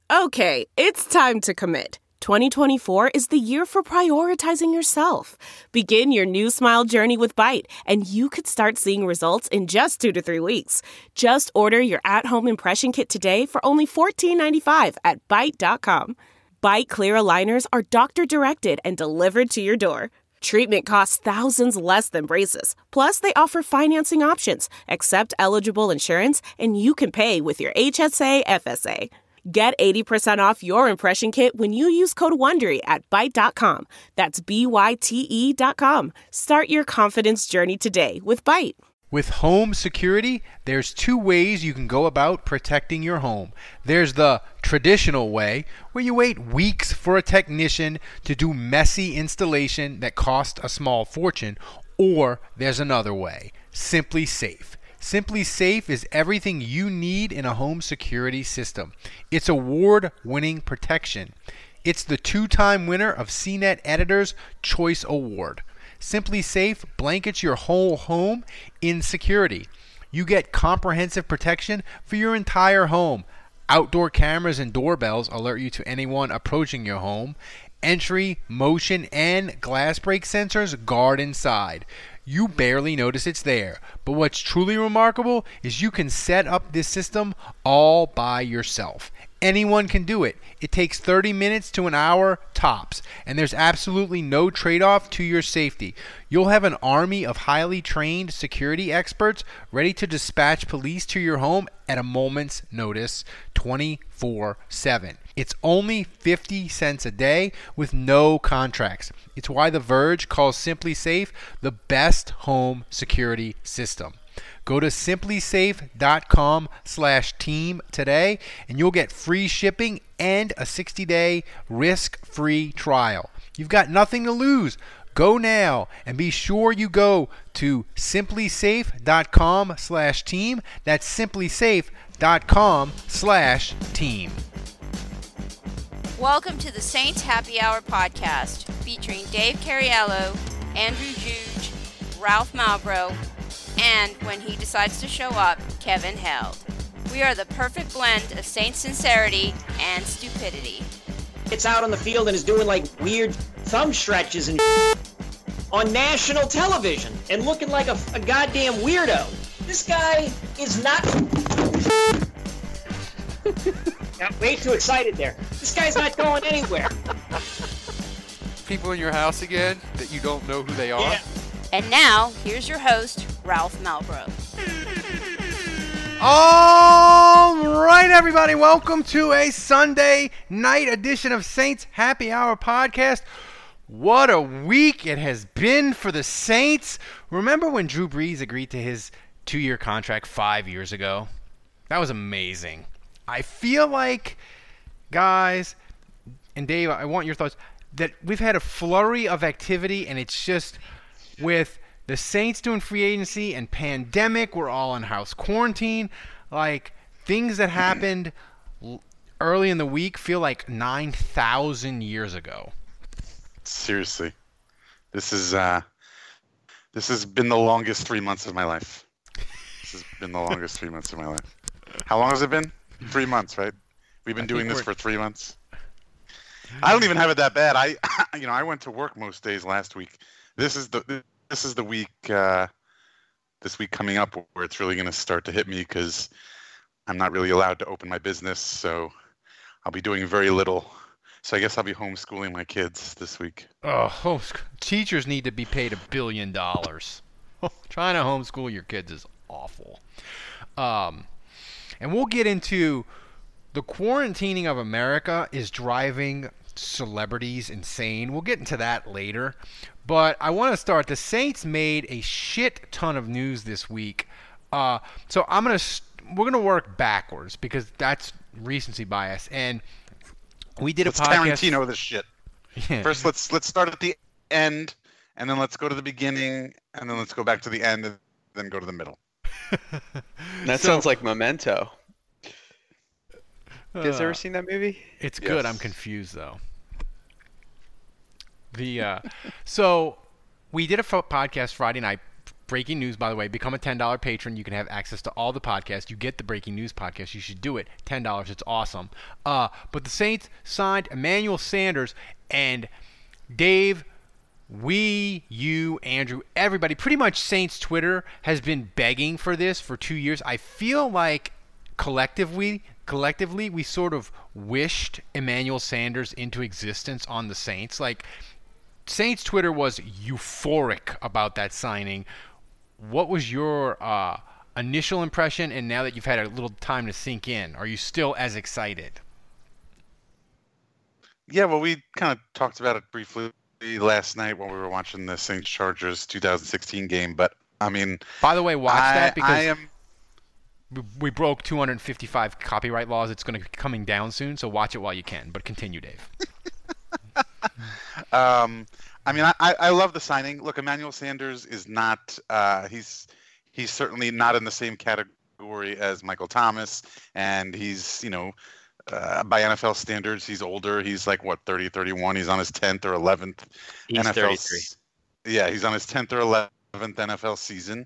Okay, it's time to commit. 2024 is the year for prioritizing yourself. Begin your new smile journey with Byte, and you could start seeing results in just 2 to 3 weeks. Just order your at-home impression kit today for only $14.95 at Byte.com. Byte Clear aligners are doctor-directed and delivered to your door. Treatment costs thousands less than braces. Plus, they offer financing options, accept eligible insurance, and you can pay with your HSA FSA. Get 80% off your impression kit when you use code WONDERY at Byte.com. That's BYTE.com. Start your confidence journey today with Byte. With home security, there's 2 ways you can go about protecting your home. There's the traditional way, where you wait weeks for a technician to do messy installation that costs a small fortune. Or there's another way, Simply Safe. Simply Safe is everything you need in a home security system. It's award-winning protection. It's the 2-time winner of CNET Editor's Choice Award. Simply Safe blankets your whole home in security. You get comprehensive protection for your entire home. Outdoor cameras and doorbells alert you to anyone approaching your home. Entry, motion, and glass break sensors guard inside. You barely notice it's there. But what's truly remarkable is you can set up this system all by yourself. Anyone can do it. It takes 30 minutes to an hour tops, and there's absolutely no trade-off to your safety. You'll have an army of highly trained security experts ready to dispatch police to your home at a moment's notice, 24/7. It's only 50 cents a day with no contracts. It's why The Verge calls Simply Safe the best home security system. Go to simplysafe.com/team today, and you'll get free shipping and a 60-day risk-free trial. You've got nothing to lose. Go now, and be sure you go to simplysafe.com/team. That's simplysafe.com/team. Welcome to the Saints Happy Hour podcast, featuring Dave Cariello, Andrew Juge, Ralph Malbrough, and when he decides to show up, Kevin Held. We are the perfect blend of Saints sincerity and stupidity. It's out on the field and is doing like weird thumb stretches and on national television and looking like a goddamn weirdo. This guy is not... Got way too excited there. This guy's not going anywhere. People in your house again that you don't know who they are? Yeah. And now, here's your host, Ralph Malbrough. All right, everybody. Welcome to a Sunday night edition of Saints Happy Hour podcast. What a week it has been for the Saints. Remember when Drew Brees agreed to his 2-year contract 5 years ago? That was amazing. I feel like, guys, and Dave, I want your thoughts, that we've had a flurry of activity, and it's just with the Saints doing free agency and pandemic, we're all in house quarantine. Like, things that happened early in the week feel like 9,000 years ago. Seriously. This has been the longest 3 months of my life. This has been the longest 3 months of my life. How long has it been? 3 months, right? We've been doing this for 3 months. I don't even have it that bad. I went to work most days last week. This is the week, this week coming up where it's really going to start to hit me because I'm not really allowed to open my business, so I'll be doing very little. So I guess I'll be homeschooling my kids this week. Oh, teachers need to be paid $1 billion. Trying to homeschool your kids is awful. And we'll get into the quarantining of America is driving celebrities insane. We'll get into that later. But I want to start. The Saints made a shit ton of news this week. So we're gonna work backwards because that's recency bias. And we did a podcast. Let's Tarantino this shit. Yeah. First, let's start at the end, and then let's go to the beginning, and then let's go back to the end, and then go to the middle. That sounds like Memento. You guys ever seen that movie? It's good. I'm confused though. So we did a podcast Friday night breaking news, by the way. Become a $10 patron. You can have access to all the podcasts. You get the breaking news podcast. You should do it. $10. It's awesome. But the Saints signed Emmanuel Sanders, and Dave, you, Andrew, everybody, pretty much Saints Twitter has been begging for this for 2 years. I feel like collectively, we sort of wished Emmanuel Sanders into existence on the Saints. Like, Saints Twitter was euphoric about that signing. What was your initial impression, and now that you've had a little time to sink in, are you still as excited? Yeah, well, we kind of talked about it briefly last night when we were watching the Saints Chargers 2016 game, but I mean, by the way, watch that because we broke 255 copyright laws. It's going to be coming down soon, so watch it while you can. But continue, Dave. I mean, I love the signing. Look, Emmanuel Sanders is not. He's certainly not in the same category as Michael Thomas, and he's by NFL standards, he's older. He's like, 30, 31. He's on his 10th or 11th He's NFL 33. Yeah, he's on his 10th or 11th NFL season.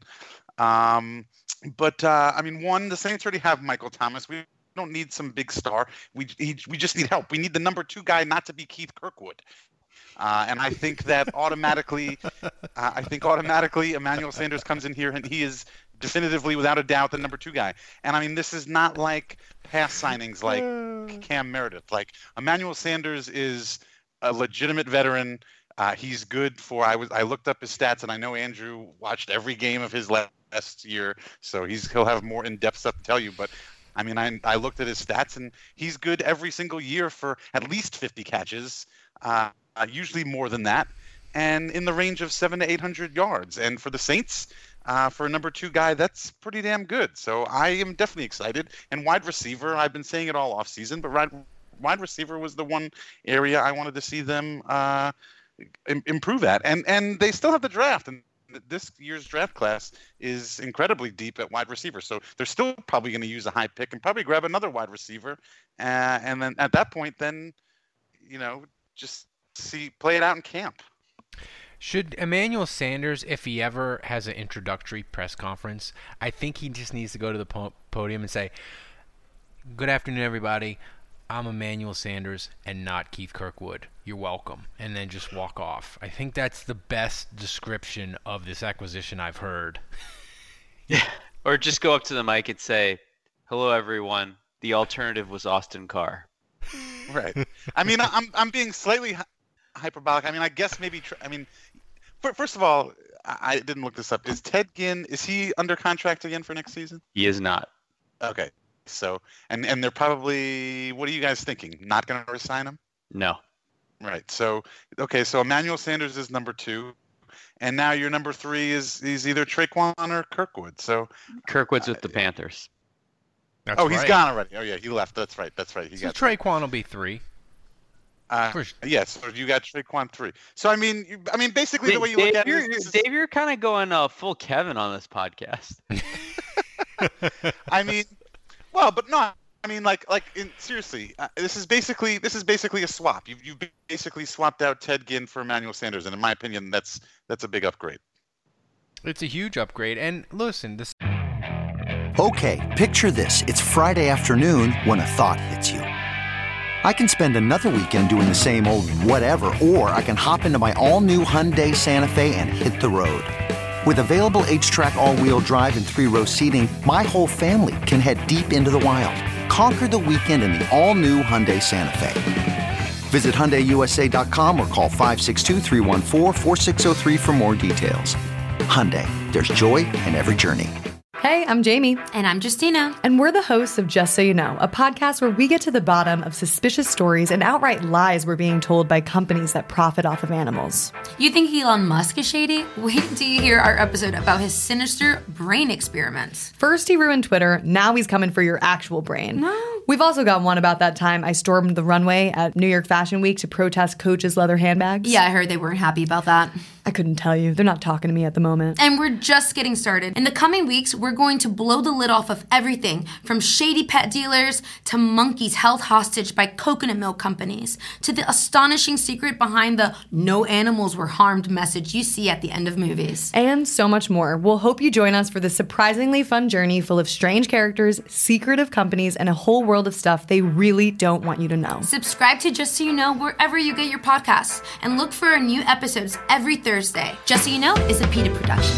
But I mean, the Saints already have Michael Thomas. We don't need some big star. We just need help. We need the number 2 guy not to be Keith Kirkwood. And I think that automatically, Emmanuel Sanders comes in here and he is definitively, without a doubt, the number 2 guy. And I mean, this is not like past signings like Cam Meredith. Like, Emmanuel Sanders is a legitimate veteran. He's good for. I looked up his stats, and I know Andrew watched every game of his last year, so he'll have more in-depth stuff to tell you. But I mean, I looked at his stats, and he's good every single year for at least 50 catches. Usually more than that, and in the range of 700 to 800 yards. And for the Saints, for a number 2 guy, that's pretty damn good. So I am definitely excited. And wide receiver, I've been saying it all off season, but wide receiver was the one area I wanted to see them improve at. And they still have the draft, and this year's draft class is incredibly deep at wide receiver. So they're still probably going to use a high pick and probably grab another wide receiver. And then at that point, then, just play it out in camp. Should Emmanuel Sanders, if he ever has an introductory press conference, I think he just needs to go to the podium and say, "Good afternoon, everybody. I'm Emmanuel Sanders and not Keith Kirkwood. You're welcome." And then just walk off. I think that's the best description of this acquisition I've heard. Yeah. Or just go up to the mic and say, "Hello, everyone. The alternative was Austin Carr." Right. I mean, I'm being slightly hyperbolic. I mean, I guess maybe. First of all, I didn't look this up. Is Ted Ginn? Is he under contract again for next season? He is not. Okay. So, and they're probably. What are you guys thinking? Not going to resign him? No. Right. So, okay. So Emmanuel Sanders is number 2, and now your number 3 is either Traquan or Kirkwood. So Kirkwood's with the Panthers. That's he's right. gone already. Oh yeah, he left. That's right. He So got Traquan will be 3. Yes, so you got Traquan 3. So I mean, basically the way you look at it is Dave, you're kind of going full Kevin on this podcast. I mean, well, but no. I mean, seriously, this is basically a swap. You've basically swapped out Ted Ginn for Emmanuel Sanders, and in my opinion, that's a big upgrade. It's a huge upgrade. And listen, this. Okay, picture this. It's Friday afternoon when a thought hits you. I can spend another weekend doing the same old whatever, or I can hop into my all-new Hyundai Santa Fe and hit the road. With available H-Track all-wheel drive and 3-row seating, my whole family can head deep into the wild. Conquer the weekend in the all-new Hyundai Santa Fe. Visit HyundaiUSA.com or call 562-314-4603 for more details. Hyundai, there's joy in every journey. Hey, I'm Jamie. And I'm Justina. And we're the hosts of Just So You Know, a podcast where we get to the bottom of suspicious stories and outright lies we're being told by companies that profit off of animals. You think Elon Musk is shady? Wait until you hear our episode about his sinister brain experiments. First he ruined Twitter, now he's coming for your actual brain. No. We've also got one about that time I stormed the runway at New York Fashion Week to protest Coach's leather handbags. Yeah, I heard they weren't happy about that. I couldn't tell you. They're not talking to me at the moment. And we're just getting started. In the coming weeks, we're going to blow the lid off of everything from shady pet dealers to monkeys held hostage by coconut milk companies to the astonishing secret behind the no animals were harmed message you see at the end of movies. And so much more. We'll hope you join us for this surprisingly fun journey full of strange characters, secretive companies, and a whole world of stuff they really don't want you to know. Subscribe to Just So You Know wherever you get your podcasts and look for our new episodes every Thursday. Just So You Know is a PETA production.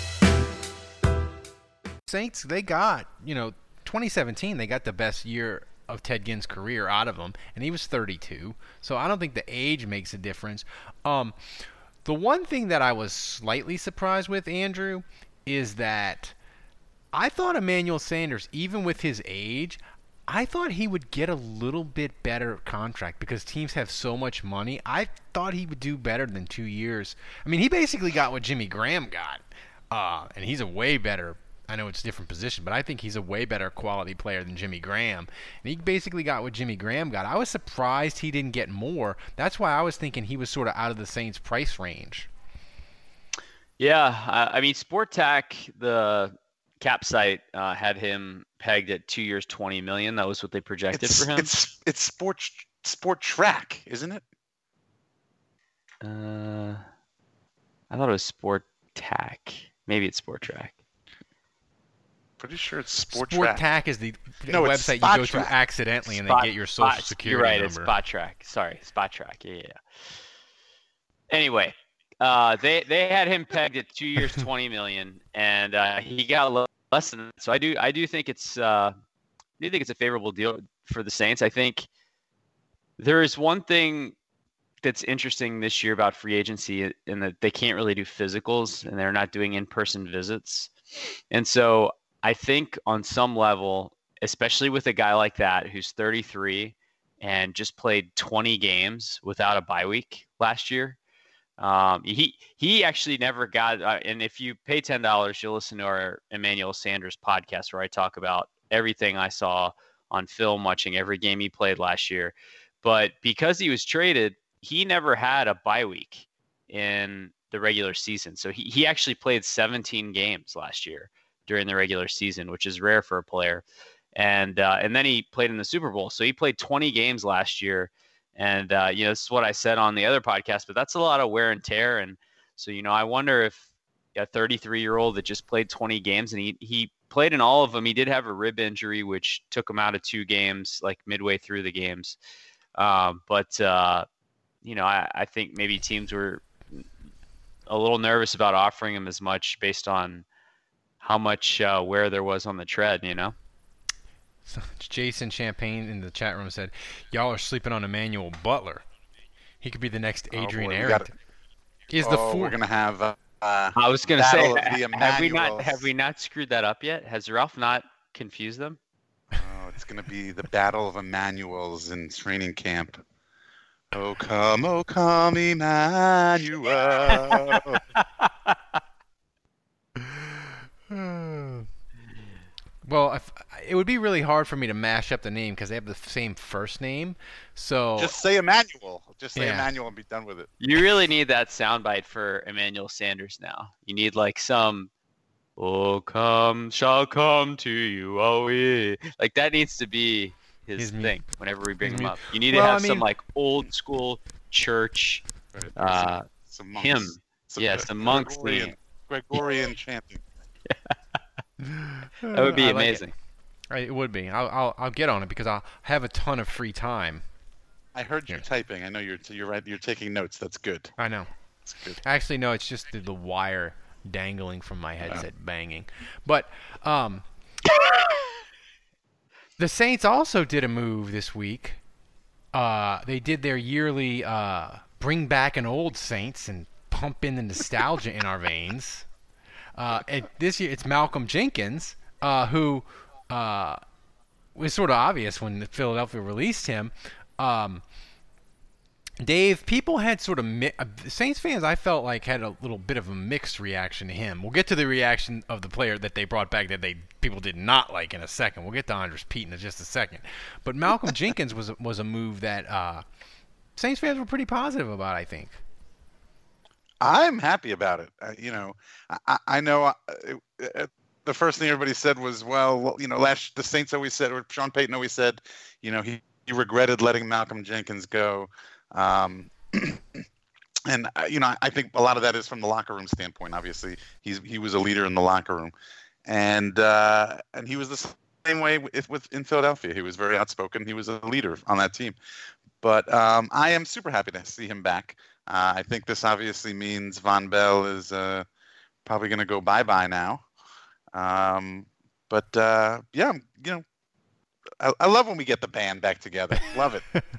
Saints, they got, 2017, they got the best year of Ted Ginn's career out of him, and he was 32. So I don't think the age makes a difference. The one thing that I was slightly surprised with, Andrew, is that I thought Emmanuel Sanders, even with his age, I thought he would get a little bit better contract because teams have so much money. I thought he would do better than 2 years. I mean, he basically got what Jimmy Graham got, and he's a way better, I know it's a different position, but I think he's a way better quality player than Jimmy Graham. And he basically got what Jimmy Graham got. I was surprised he didn't get more. That's why I was thinking he was sort of out of the Saints' price range. Yeah, I mean, SportTac, the cap site, had him pegged at 2 years, $20 million. That was what they projected for him. It's Sport Track, isn't it? I thought it was SportTac. Maybe it's SportTrack. Pretty sure it's Sport Track is the website you go to accidentally and they get your social security You're right, number. It's SpotTrack. Sorry, SpotTrack. Yeah. Anyway, they had him pegged at 2 years, $20 million, and he got less than that. So I do think it's a favorable deal for the Saints. I think there is one thing that's interesting this year about free agency in that they can't really do physicals and they're not doing in-person visits, and so I think on some level, especially with a guy like that who's 33 and just played 20 games without a bye week last year, he actually never got. And if you pay $10, you'll listen to our Emmanuel Sanders podcast where I talk about everything I saw on film, watching every game he played last year. But because he was traded, he never had a bye week in the regular season. So he actually played 17 games last year during the regular season, which is rare for a player. And then he played in the Super Bowl. So he played 20 games last year. And, this is what I said on the other podcast, but that's a lot of wear and tear. And so, I wonder if a 33-year-old that just played 20 games and he played in all of them. He did have a rib injury, which took him out of 2 games, like midway through the games. But I think maybe teams were a little nervous about offering him as much based on how much wear there was on the tread, So Jason Champagne in the chat room said, "Y'all are sleeping on Emmanuel Butler. He could be the next Adrian Arrington." We're gonna have. I was gonna say, have we not screwed that up yet? Has Ralph not confused them? Oh, it's gonna be the battle of Emmanuels in training camp. Oh come, Emmanuel. Well, it would be really hard for me to mash up the name because they have the same first name. So just say Emmanuel. Just say Emmanuel and be done with it. You really need that soundbite for Emmanuel Sanders now. You need like some, "Oh come, shall come to you, oh yeah." Like that needs to be his thing whenever we bring him up. You need to have some like old school church some hymn. Some monks. Gregorian chanting. That would be amazing. It would be. I'll get on it because I'll have a ton of free time. I heard you typing. I know you're right. You're taking notes. That's good. I know. That's good. Actually, no. It's just the wire dangling from my headset banging. But the Saints also did a move this week. They did their yearly bring back an old Saints and pump in the nostalgia in our veins. And this year it's Malcolm Jenkins, who was sort of obvious when Philadelphia released him. Dave, people had sort of Saints fans, I felt like, had a little bit of a mixed reaction to him. We'll get to the reaction of the player that they brought back that people did not like in a second. We'll get to Andres Pete in just a second. But Malcolm Jenkins was a move that Saints fans were pretty positive about, I think. I'm happy about it. I know the first thing everybody said was, well, the Saints always said, or Sean Payton always said, he regretted letting Malcolm Jenkins go. And I think a lot of that is from the locker room standpoint. Obviously, he was a leader in the locker room, and he was the same way in Philadelphia. He was very outspoken. He was a leader on that team. But I am super happy to see him back. I think this obviously means Von Bell is probably going to go bye-bye now. But yeah, I love when we get the band back together. Love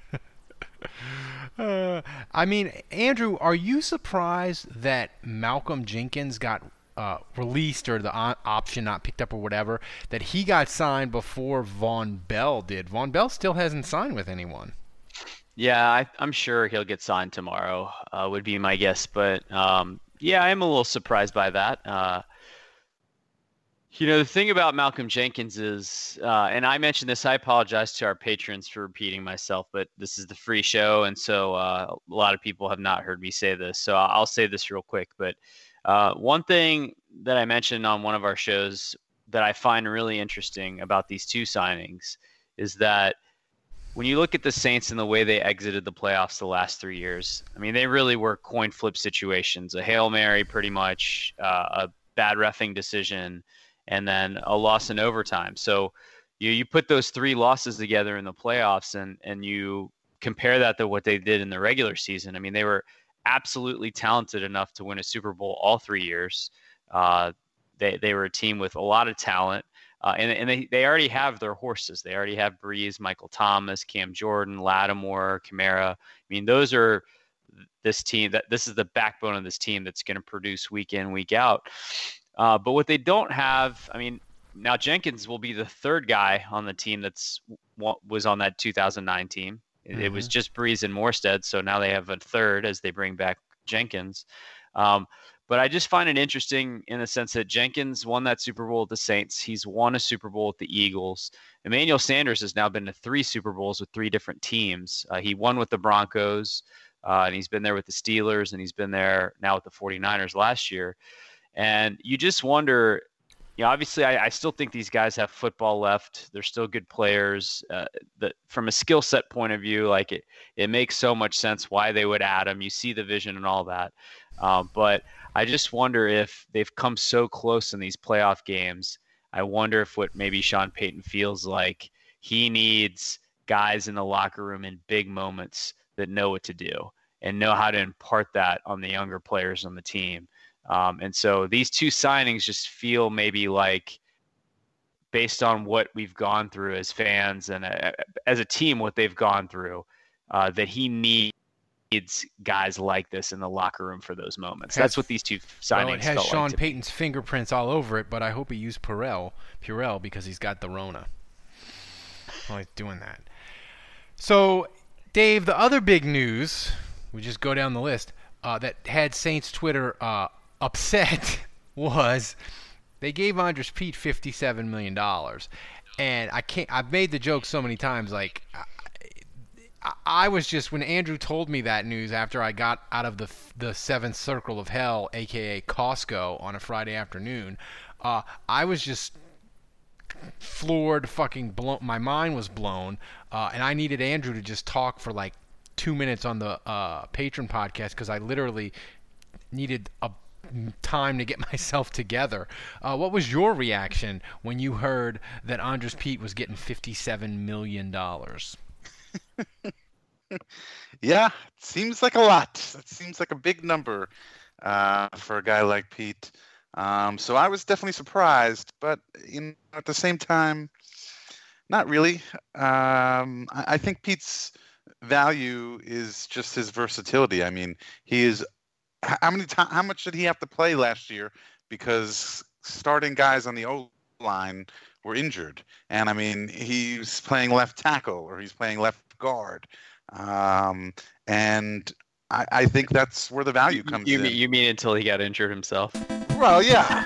it. I mean, Andrew, are you surprised that Malcolm Jenkins got released, or the option not picked up or whatever, that he got signed before Von Bell did? Von Bell still hasn't signed with anyone. Yeah, I'm sure he'll get signed tomorrow, would be my guess. But yeah, I am a little surprised by that. The thing about Malcolm Jenkins is, and I mentioned this, I apologize to our patrons for repeating myself, but this is the free show, and so a lot of people have not heard me say this. So I'll say this real quick. But one thing that I mentioned on one of our shows that I find really interesting about these two signings is that when you look at the Saints and the way they exited the playoffs the last 3 years, I mean, they really were coin flip situations, a Hail Mary pretty much, a bad reffing decision, and then a loss in overtime. So you put those 3 losses together in the playoffs and you compare that to what they did in the regular season. I mean, they were absolutely talented enough to win a Super Bowl all 3 years. They were a team with a lot of talent. And they already have their horses. They already have Breeze, Michael Thomas, Cam Jordan, Lattimore, Kamara. I mean, those are this team. This is the backbone of this team that's going to produce week in, week out. But what they don't have, I mean, now Jenkins will be the third guy on the team was on that 2009 team. It was just Breeze and Morstead, so now they have a third as they bring back Jenkins. But I just find it interesting in the sense that Jenkins won that Super Bowl with the Saints. He's won a Super Bowl with the Eagles. Emmanuel Sanders has now been to 3 Super Bowls with 3 different teams. He won with the Broncos, and he's been there with the Steelers, and he's been there now with the 49ers last year. And you just wonder, obviously I still think these guys have football left. They're still good players. From a skill set point of view, like it makes so much sense why they would add them. You see the vision and all that. But I just wonder if they've come so close in these playoff games. I wonder if what maybe Sean Payton feels like, he needs guys in the locker room in big moments that know what to do and know how to impart that on the younger players on the team. And so these 2 signings just feel maybe like, based on what we've gone through as fans and as a team, what they've gone through, that he needs guys like this in the locker room for those moments. That's what these 2 signings Well, it has felt Sean like Payton's fingerprints all over it, but I hope he used Purell because he's got the Rona. Well, he's doing that. So, Dave, the other big news, we just go down the list, that had Saints Twitter upset was they gave Andres Pete $57 million. And I've made the joke so many times, like, I was just, when Andrew told me that news after I got out of the seventh circle of hell, a.k.a. Costco, on a Friday afternoon, I was just floored, fucking blown. My mind was blown, and I needed Andrew to just talk for like 2 minutes on the Patron podcast because I literally needed a time to get myself together. What was your reaction when you heard that Andres Pete was getting $57 million? Yeah, it seems like a lot. It seems like a big number for a guy like Pete. So I was definitely surprised, but at the same time, not really. I think Pete's value is just his versatility. I mean, he is. How much did he have to play last year? Because starting guys on the O-line were injured, and I mean, he's playing left tackle or he's playing left guard, and I think that's where the value comes in. You mean until he got injured himself? Well, yeah.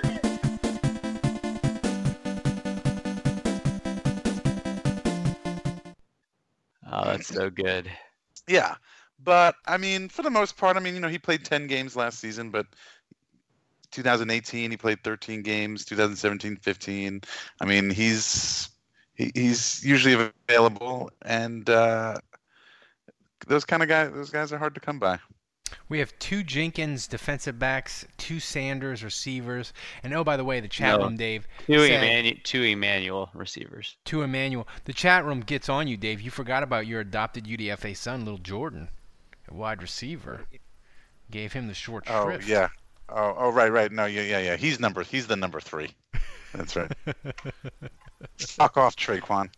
Oh, that's so good. Yeah, But I mean, for the most part, I mean, he played 10 games last season, but 2018 he played 13 games. 2017, 15. I mean, he's usually available, and those guys are hard to come by. We have 2 Jenkins defensive backs, 2 Sanders receivers, and oh, by the way, the chat room, Dave. 2 Emmanuel receivers. 2 Emmanuel. The chat room gets on you, Dave. You forgot about your adopted UDFA son, little Jordan, a wide receiver. Gave him the short shrift. Oh, yeah. Oh, right. No, yeah. He's the number 3. That's right. Fuck off, Traquan.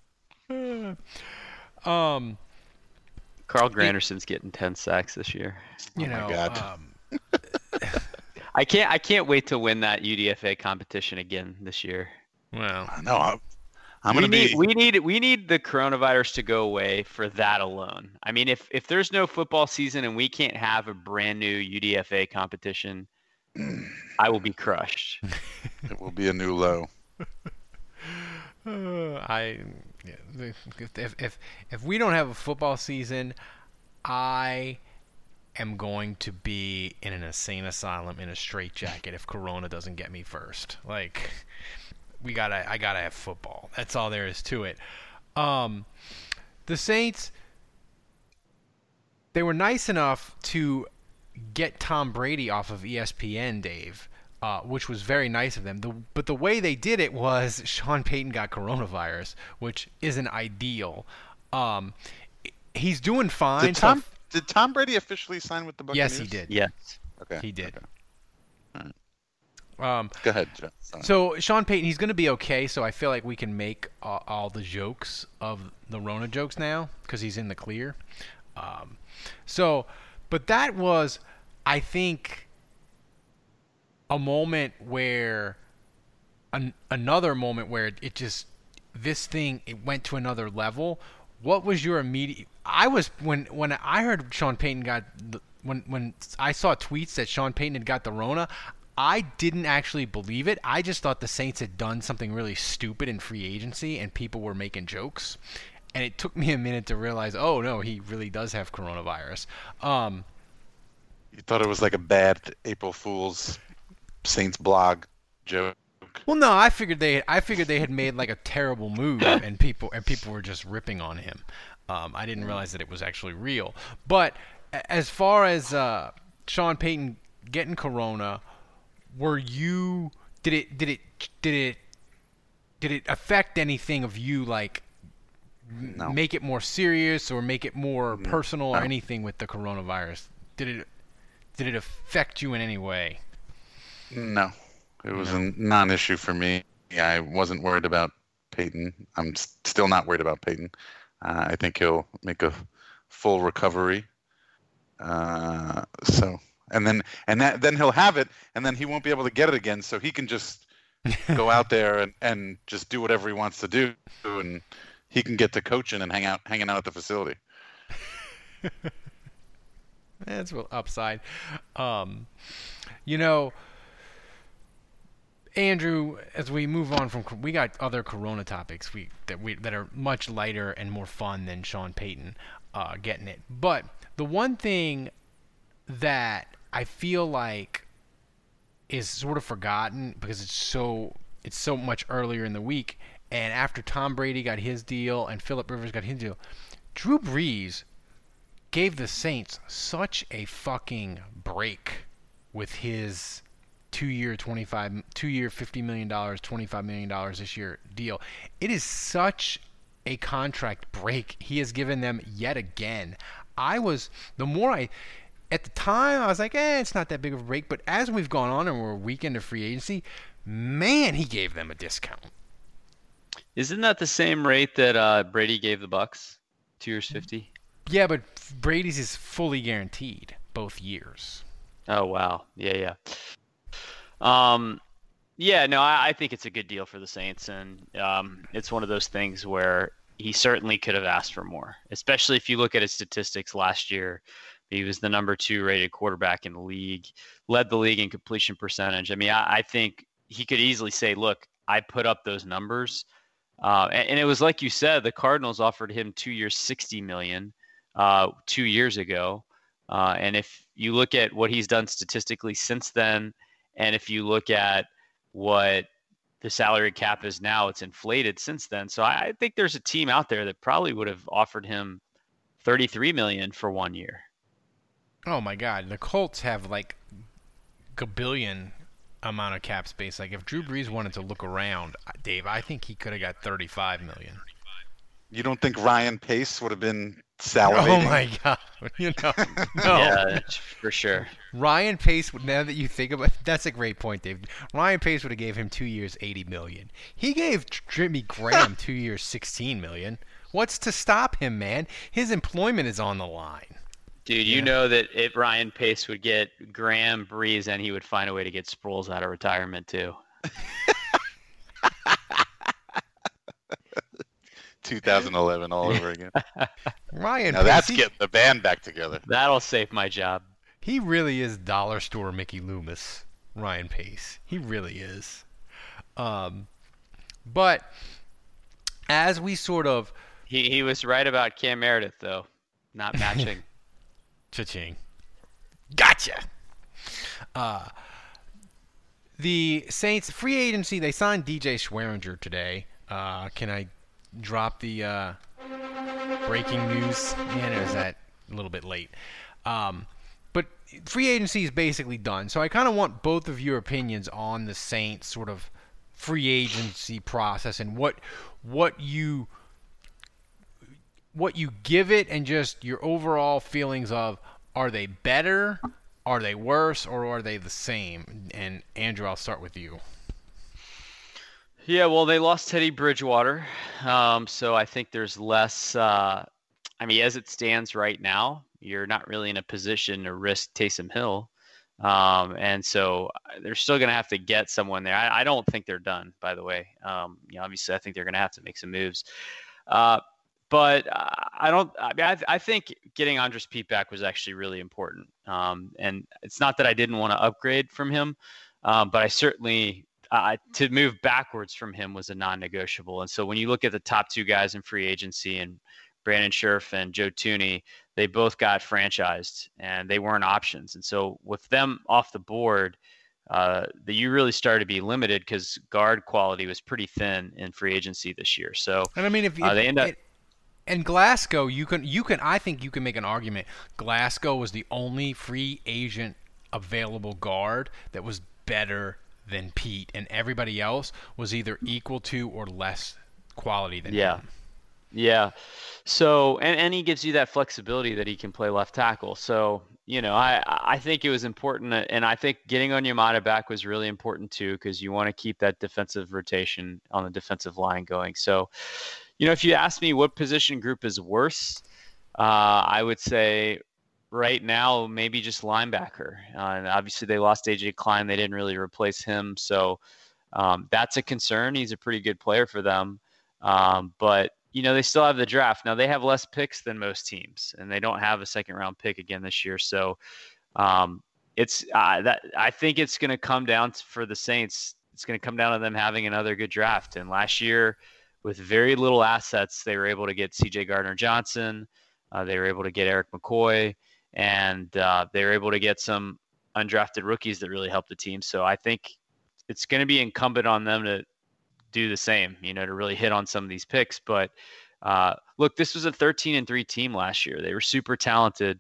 Carl Granderson's getting 10 sacks this year. Oh my God. I can't wait to win that UDFA competition again this year. Well, no, we need the coronavirus to go away for that alone. I mean, if there's no football season and we can't have a brand new UDFA competition, I will be crushed. It will be a new low. If we don't have a football season, I am going to be in an insane asylum in a straitjacket if Corona doesn't get me first. Like, I gotta have football. That's all there is to it. The Saints, they were nice enough to get Tom Brady off of ESPN, Dave. Which was very nice of them. But the way they did it was Sean Payton got coronavirus, which isn't ideal. He's doing fine. Did Tom Brady officially sign with the Buccaneers? Yes, he did. Yes. Okay. He did. Okay. All right. Go ahead, Jeff. So Sean Payton, he's going to be okay. So I feel like we can make all the jokes of the Rona jokes now because he's in the clear. But that was, I think, a moment where another moment where it just it went to another level. What was your immediate? I was when I heard Sean Payton got when I saw tweets that Sean Payton had got the Rona, I didn't actually believe it. I just thought the Saints had done something really stupid in free agency and people were making jokes. And it took me a minute to realize, oh no, he really does have coronavirus. You thought it was like a bad April Fool's Saints blog joke. Well, no, I figured they had made like a terrible move, and people were just ripping on him. I didn't realize that it was actually real. But as far as Sean Payton getting corona, did it affect anything of you, like No. make it more serious or make it more personal or anything with the coronavirus? Did it affect you in any way? No, it was a non-issue for me. I wasn't worried about Peyton. I'm still not worried about Peyton. I think he'll make a full recovery. Then he'll have it, and then he won't be able to get it again. So he can just go out there and just do whatever he wants to do, and he can get to coaching and hanging out at the facility. That's a upside. Andrew, as we move on we got other Corona topics that are much lighter and more fun than Sean Payton getting it. But the one thing that I feel like is sort of forgotten because it's so much earlier in the week, and after Tom Brady got his deal and Phillip Rivers got his deal, Drew Brees gave the Saints such a fucking break with his 2-year, $50 million, $25 million this year deal. It is such a contract break he has given them yet again. At the time, I was like, it's not that big of a break. But as we've gone on and we're a week into free agency, man, he gave them a discount. Isn't that the same rate that Brady gave the Bucks? 2 years, 50? Yeah, but Brady's is fully guaranteed both years. Oh, wow. Yeah. I think it's a good deal for the Saints, and it's one of those things where he certainly could have asked for more, especially if you look at his statistics last year. He was the number 2 rated quarterback in the league, led the league in completion percentage. I mean, I think he could easily say, look, I put up those numbers. And it was like you said, the Cardinals offered him 2 years, $60 million 2 years ago. And if you look at what he's done statistically since then, and if you look at what the salary cap is now, it's inflated since then. So I think there's a team out there that probably would have offered him $33 million for 1 year. Oh my God, the Colts have like a billion amount of cap space. Like if Drew Brees wanted to look around, Dave, I think he could have got $35 million. You don't think Ryan Pace would have been salivating? Oh my God, no. Yeah, for sure. Ryan Pace, now that you think about it, that's a great point, Dave. Ryan Pace would have gave him 2 years, $80 million. He gave Jimmy Graham 2 years, $16 million. What's to stop him, man? His employment is on the line. Dude, you know that if Ryan Pace would get Graham, Brees, and he would find a way to get Sproles out of retirement too. 2011 all over again. Ryan now Pace, that's getting the band back together. That'll save my job. He really is dollar store Mickey Loomis, Ryan Pace. He really is. But as we sort of... He was right about Cam Meredith, though, not matching. Cha-ching. Gotcha. The Saints free agency, they signed DJ Schweringer today. Can I drop the breaking news in, or is that a little bit late? But free agency is basically done. So I kind of want both of your opinions on the Saints sort of free agency process and what you give it, and just your overall feelings of, are they better, are they worse, or are they the same? And Andrew, I'll start with you. Yeah, well, they lost Teddy Bridgewater, so I think there's less. As it stands right now, you're not really in a position to risk Taysom Hill, and so they're still going to have to get someone there. I don't think they're done, by the way. Obviously, I think they're going to have to make some moves. But I think getting Andres Pete back was actually really important. And it's not that I didn't want to upgrade from him, but I certainly, to move backwards from him was a non-negotiable. And so when you look at the top two guys in free agency, and Brandon Scherff and Joe Thuney, they both got franchised and they weren't options. And so with them off the board, you really started to be limited because guard quality was pretty thin in free agency this year. So, and I mean, if they end up. And Glasgow, I think you can make an argument. Glasgow was the only free agent available guard that was better than Pete, and everybody else was either equal to or less quality than him. Yeah. So, and he gives you that flexibility that he can play left tackle. So, I think it was important, and I think getting Onyemata back was really important too, because you want to keep that defensive rotation on the defensive line going. So, if you ask me what position group is worse, I would say right now maybe just linebacker. And obviously they lost A.J. Klein. They didn't really replace him. So that's a concern. He's a pretty good player for them. But, they still have the draft. Now they have less picks than most teams, and they don't have a second-round pick again this year. So I think it's going to come down for the Saints. It's going to come down to them having another good draft. And last year, with very little assets, they were able to get C.J. Gardner-Johnson. They were able to get Eric McCoy, and they were able to get some undrafted rookies that really helped the team. So I think it's going to be incumbent on them to do the same, to really hit on some of these picks. But look, this was a 13-3 team last year. They were super talented,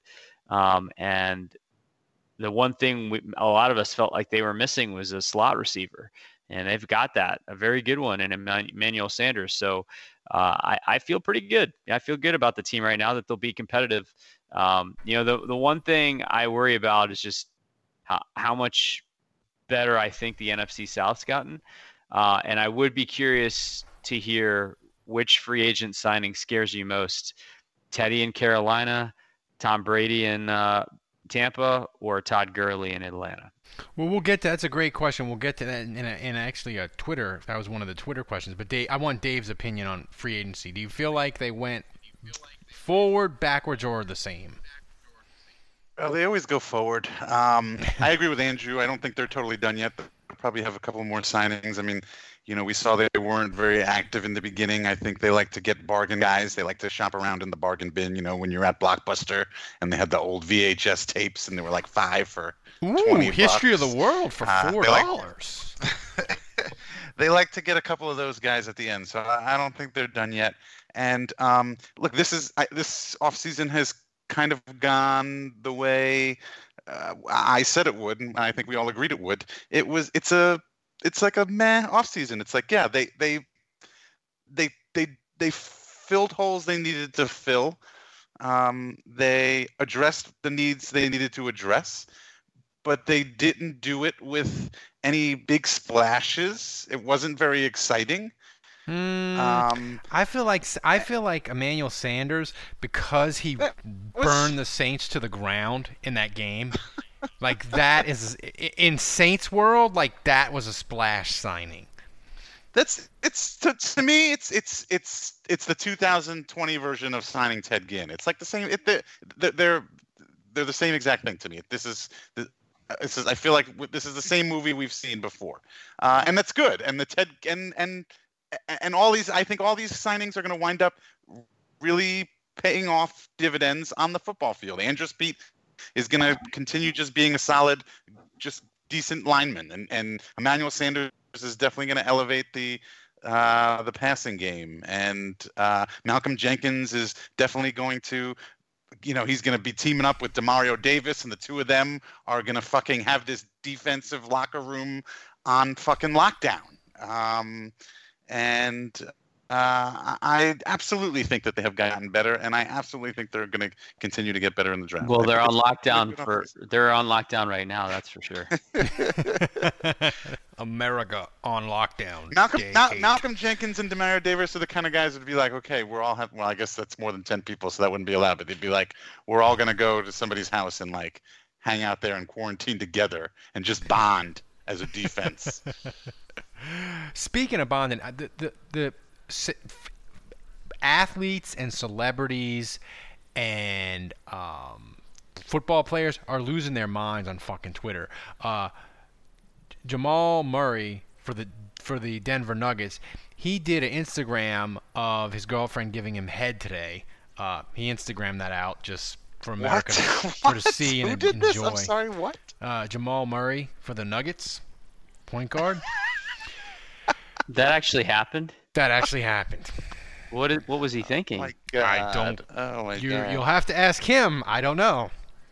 and the one thing a lot of us felt like they were missing was a slot receiver. And they've got that, a very good one, in Emmanuel Sanders. So I feel pretty good. I feel good about the team right now, that they'll be competitive. The one thing I worry about is just how much better I think the NFC South's gotten. And I would be curious to hear which free agent signing scares you most. Teddy in Carolina, Tom Brady in Tampa, or Todd Gurley in Atlanta? Well, we'll get to that's a great question. We'll get to that in actually a Twitter. That was one of the Twitter questions. But Dave, I want Dave's opinion on free agency. Do you feel like they went forward, backwards, or the same? Well, they always go forward. I agree with Andrew. I don't think they're totally done yet. The probably have a couple more signings. I mean, we saw they weren't very active in the beginning. I think they like to get bargain guys. They like to shop around in the bargain bin, when you're at Blockbuster and they had the old VHS tapes and they were like $5 for $20. History of the World for $4. They like to get a couple of those guys at the end. So I don't think they're done yet. And look, this offseason has kind of gone the way I said it would, and I think we all agreed it would. It's like a meh offseason. It's like, yeah, they filled holes they needed to fill. They addressed the needs they needed to address, but they didn't do it with any big splashes. It wasn't very exciting. I feel like Emmanuel Sanders, because he burned the Saints to the ground in that game, like that is in Saints world, like that was a splash signing. To me it's the 2020 version of signing Ted Ginn. It's like the same. They're the same exact thing to me. I feel like this is the same movie we've seen before, and that's good. And the Ted and all these, I think all these signings are going to wind up really paying off dividends on the football field. Andrus Peat is going to continue just being a solid, just decent lineman, and Emmanuel Sanders is definitely going to elevate the passing game, and Malcolm Jenkins is definitely going to, he's going to be teaming up with Demario Davis, and the two of them are going to fucking have this defensive locker room on fucking lockdown. And I absolutely think that they have gotten better, and I absolutely think they're going to continue to get better in the draft. Well, they're on lockdown right now, that's for sure. America on lockdown. Malcolm Jenkins and Demario Davis are the kind of guys that would be like, okay, I guess that's more than 10 people, so that wouldn't be allowed, but they'd be like, we're all going to go to somebody's house and like hang out there and quarantine together and just bond as a defense. Speaking of bonding, the athletes and celebrities and football players are losing their minds on fucking Twitter. Jamal Murray for the Denver Nuggets, he did an Instagram of his girlfriend giving him head today. He Instagrammed that out just for America to see and Who did enjoy. This? I'm sorry, what? Jamal Murray for the Nuggets, point guard. That actually happened? That actually happened. What was he thinking? Oh my God. I don't. Oh my God. You'll have to ask him. I don't know.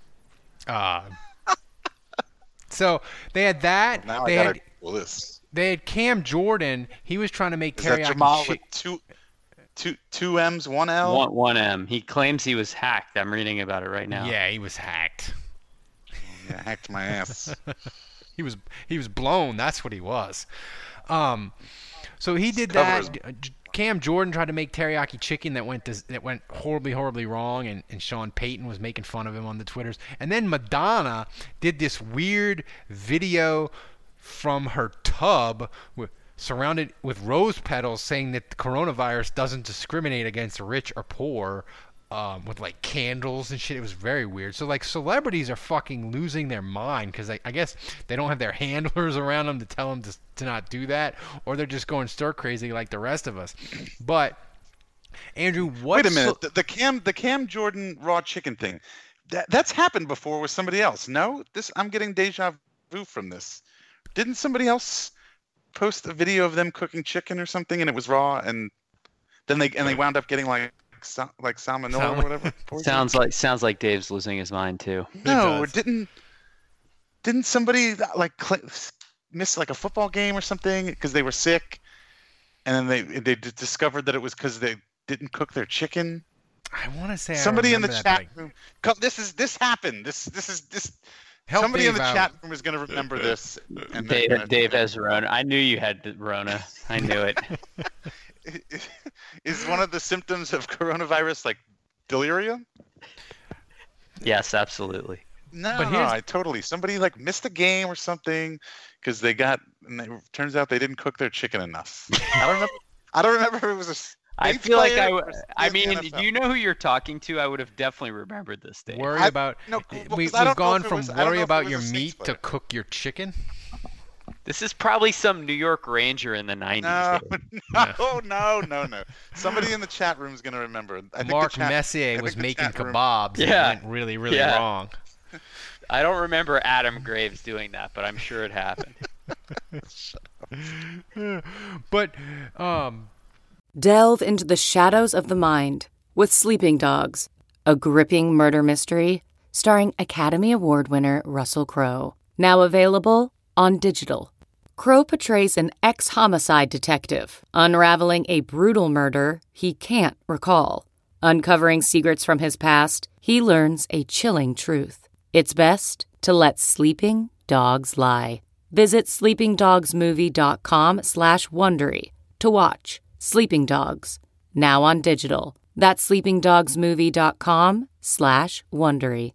So they had that. Now I gotta Google this. They had Cam Jordan. He was trying to make Is that teriyaki Jamal with two M's, one L? One M. He claims he was hacked. I'm reading about it right now. Yeah, he was hacked. Yeah, hacked my ass. He was blown. That's what he was. So he did that. Cam Jordan tried to make teriyaki chicken that went horribly, horribly wrong, and Sean Payton was making fun of him on the Twitters. And then Madonna did this weird video from her tub surrounded with rose petals, saying that the coronavirus doesn't discriminate against the rich or poor, with like candles and shit. It was very weird. So like celebrities are fucking losing their mind because I guess they don't have their handlers around them to tell them to not do that, or they're just going stir crazy like the rest of us. But Andrew, wait a minute. The Cam Jordan raw chicken thing, that's happened before with somebody else. No, I'm getting deja vu from this. Didn't somebody else post a video of them cooking chicken or something and it was raw, and then they wound up getting like salmonella or whatever? Sounds like Dave's losing his mind too. No, didn't somebody like miss like a football game or something because they were sick, and then they discovered that it was because they didn't cook their chicken? I want to say somebody in the chat room. This happened. This. Somebody in the chat room is going to remember this. And Dave has Rona. I knew you had Rona. I knew it. Is one of the symptoms of coronavirus like delirium? Yes, absolutely. No, totally. Somebody like missed a game or something because it turns out they didn't cook their chicken enough. I don't remember if it was a. I feel like I mean, do you know who you're talking to? I would have definitely remembered this day. We've gone from worry about your meat to cook your chicken. This is probably some New York Ranger in the 90s. No. Somebody in the chat room is going to remember. Mark Messier was making kebabs. Yeah. And it went really, really wrong. I don't remember Adam Graves doing that, but I'm sure it happened. But, Delve into the shadows of the mind with Sleeping Dogs, a gripping murder mystery starring Academy Award winner Russell Crowe. Now available on digital. Crowe portrays an ex-homicide detective unraveling a brutal murder he can't recall. Uncovering secrets from his past, he learns a chilling truth. It's best to let sleeping dogs lie. Visit sleepingdogsmovie.com/Wondery to watch Sleeping Dogs, now on digital. That's sleepingdogsmovie.com/Wondery.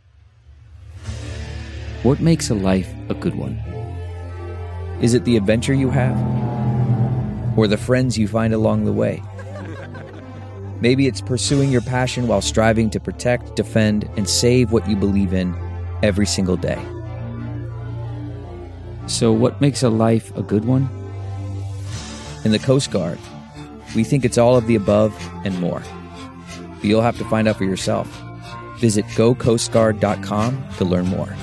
What makes a life a good one? Is it the adventure you have? Or the friends you find along the way? Maybe it's pursuing your passion while striving to protect, defend, and save what you believe in every single day. So what makes a life a good one? In the Coast Guard, we think it's all of the above and more. But you'll have to find out for yourself. Visit gocoastguard.com to learn more.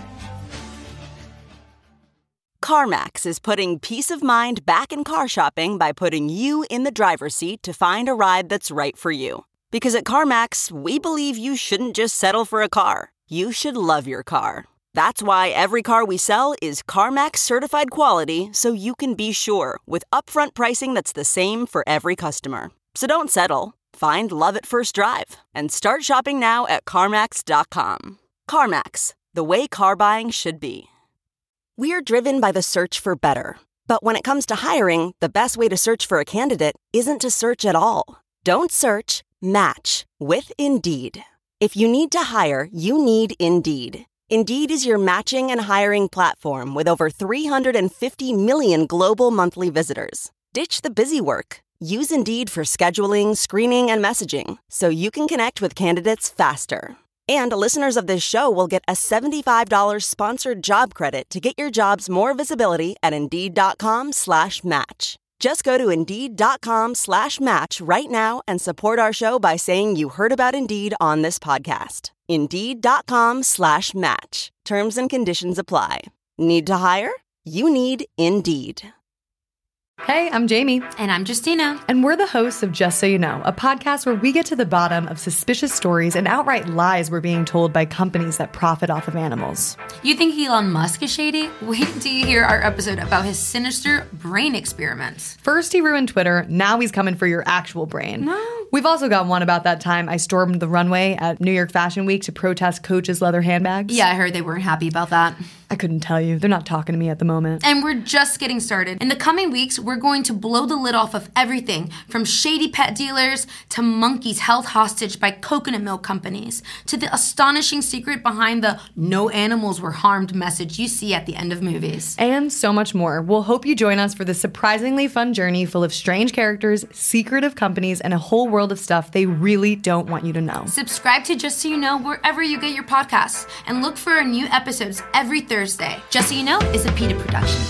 CarMax is putting peace of mind back in car shopping by putting you in the driver's seat to find a ride that's right for you. Because at CarMax, we believe you shouldn't just settle for a car. You should love your car. That's why every car we sell is CarMax certified quality, so you can be sure with upfront pricing that's the same for every customer. So don't settle. Find love at first drive and start shopping now at CarMax.com. CarMax, the way car buying should be. We're driven by the search for better. But when it comes to hiring, the best way to search for a candidate isn't to search at all. Don't search, match with Indeed. If you need to hire, you need Indeed. Indeed is your matching and hiring platform with over 350 million global monthly visitors. Ditch the busy work. Use Indeed for scheduling, screening, and messaging so you can connect with candidates faster. And listeners of this show will get a $75 sponsored job credit to get your jobs more visibility at Indeed.com/match. Just go to Indeed.com/match right now and support our show by saying you heard about Indeed on this podcast. Indeed.com/match. Terms and conditions apply. Need to hire? You need Indeed. Hey, I'm Jamie. And I'm Justina. And we're the hosts of Just So You Know, a podcast where we get to the bottom of suspicious stories and outright lies we're being told by companies that profit off of animals. You think Elon Musk is shady? Wait until you hear our episode about his sinister brain experiments. First he ruined Twitter, now he's coming for your actual brain. No. We've also got one about that time I stormed the runway at New York Fashion Week to protest Coach's leather handbags. Yeah, I heard they weren't happy about that. I couldn't tell you. They're not talking to me at the moment. And we're just getting started. In the coming weeks, we're going to blow the lid off of everything from shady pet dealers to monkeys held hostage by coconut milk companies to the astonishing secret behind the "no animals were harmed" message you see at the end of movies. And so much more. We'll hope you join us for this surprisingly fun journey full of strange characters, secretive companies, and a whole world of stuff they really don't want you to know. Subscribe to Just So You Know wherever you get your podcasts and look for our new episodes every Thursday. Just So You Know is a PETA production.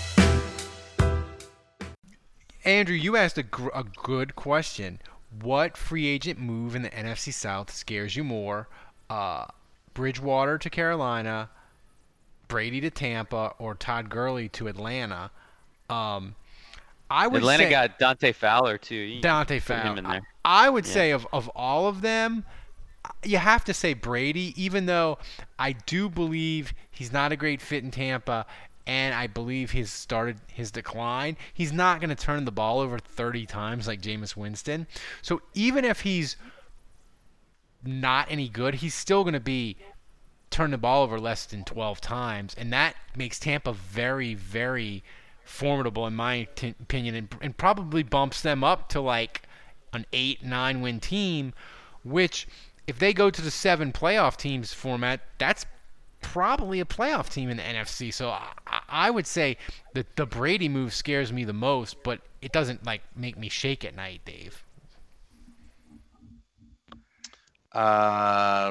Andrew, you asked a good question. What free agent move in the NFC South scares you more? Bridgewater to Carolina, Brady to Tampa, or Todd Gurley to Atlanta? I would Atlanta say got Dante Fowler too. Dante Fowler. I would say of all of them, you have to say Brady, even though I do believe he's not a great fit in Tampa, and I believe he's started his decline. He's not going to turn the ball over 30 times like Jameis Winston. So even if he's not any good, he's still going to be turn the ball over less than 12 times, and that makes Tampa very, very formidable in my opinion, and probably bumps them up to like an 8-9 win team, which if they go to the 7 playoff teams format, that's probably a playoff team in the NFC. So I would say that the Brady move scares me the most, but it doesn't like make me shake at night, Dave.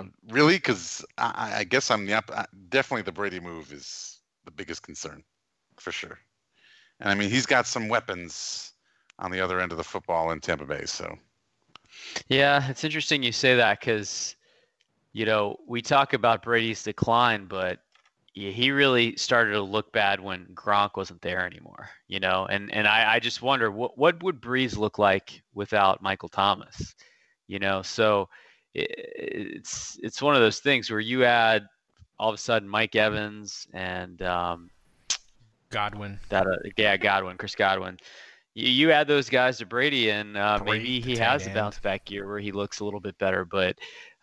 Really? Because I guess I'm definitely the Brady move is the biggest concern. for sure. And I mean, he's got some weapons on the other end of the football in Tampa Bay. So, yeah, it's interesting you say that because, we talk about Brady's decline, but he really started to look bad when Gronk wasn't there anymore, and I just wonder what would Breeze look like without Michael Thomas, so it's one of those things where you add all of a sudden Mike Evans and Godwin. Godwin, Chris Godwin. You add those guys to Brady, and maybe he has a bounce back year where he looks a little bit better. But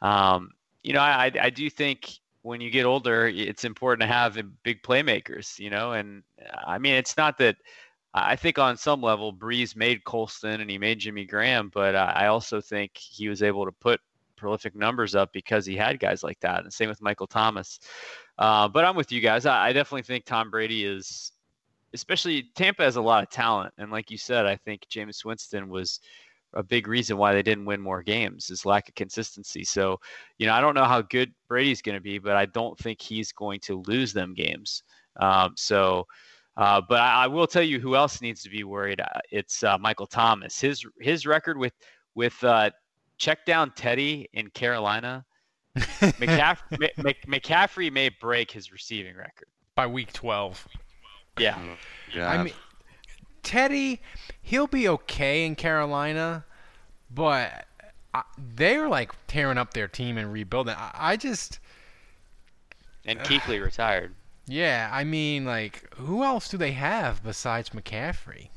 I do think when you get older, it's important to have big playmakers. And I mean, it's not that. I think on some level, Breeze made Colston and he made Jimmy Graham, but I also think he was able to put prolific numbers up because he had guys like that. And same with Michael Thomas. But I'm with you guys. I definitely think Tom Brady is, especially Tampa has a lot of talent. And like you said, I think Jameis Winston was a big reason why they didn't win more games, is lack of consistency. So, I don't know how good Brady's going to be, but I don't think he's going to lose them games. But I will tell you who else needs to be worried. It's Michael Thomas. His record with check down Teddy in Carolina. McCaffrey may break his receiving record by week 12. Yeah. I mean, Teddy, he'll be okay in Carolina, but they're like tearing up their team and rebuilding. And Kuechly retired. Yeah, I mean, like, who else do they have besides McCaffrey?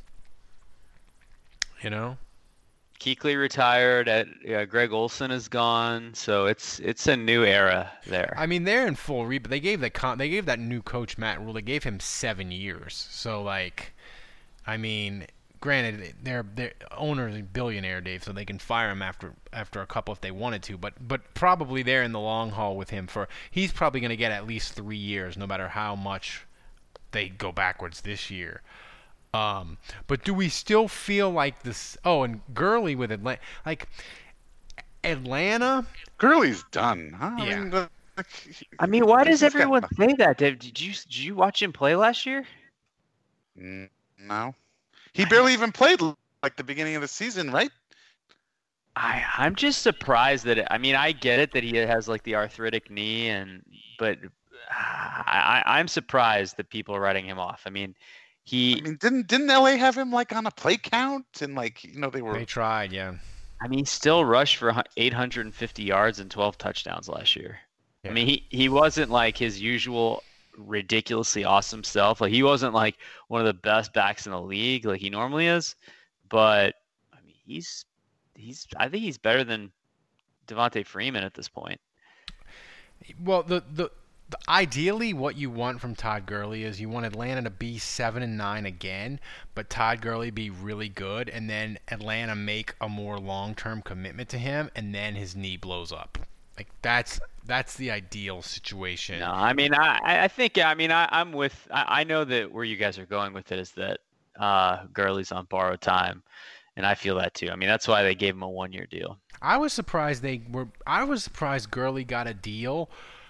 Kuechly retired. Greg Olsen is gone, so it's a new era there. I mean, they're in full rebuild. They gave that new coach Matt Rule. They gave him 7 years. So like, I mean, granted, their owner is a billionaire, Dave, so they can fire him after a couple if they wanted to. But probably they're in the long haul with him he's probably going to get at least 3 years, no matter how much they go backwards this year. But do we still feel like this? Oh, and Gurley with Atlanta, like Atlanta. Gurley's done, huh? Yeah. I mean, why does everyone say that, Dave? Did you watch him play last year? No, he barely even played like the beginning of the season, right? I'm just surprised that. I get it that he has like the arthritic knee, but I'm surprised that people are writing him off. Didn't LA have him like on a play count and They tried, yeah. He still rushed for 850 yards and 12 touchdowns last year. Yeah. He wasn't like his usual ridiculously awesome self. Like he wasn't like one of the best backs in the league like he normally is, but I think he's better than Devontae Freeman at this point. Well, ideally, what you want from Todd Gurley is you want Atlanta to be 7-9 again, but Todd Gurley be really good, and then Atlanta make a more long-term commitment to him, and then his knee blows up. Like that's the ideal situation. No, I think I'm with. I know that where you guys are going with it is that Gurley's on borrowed time, and I feel that too. That's why they gave him a 1-year deal. I was surprised Gurley got a deal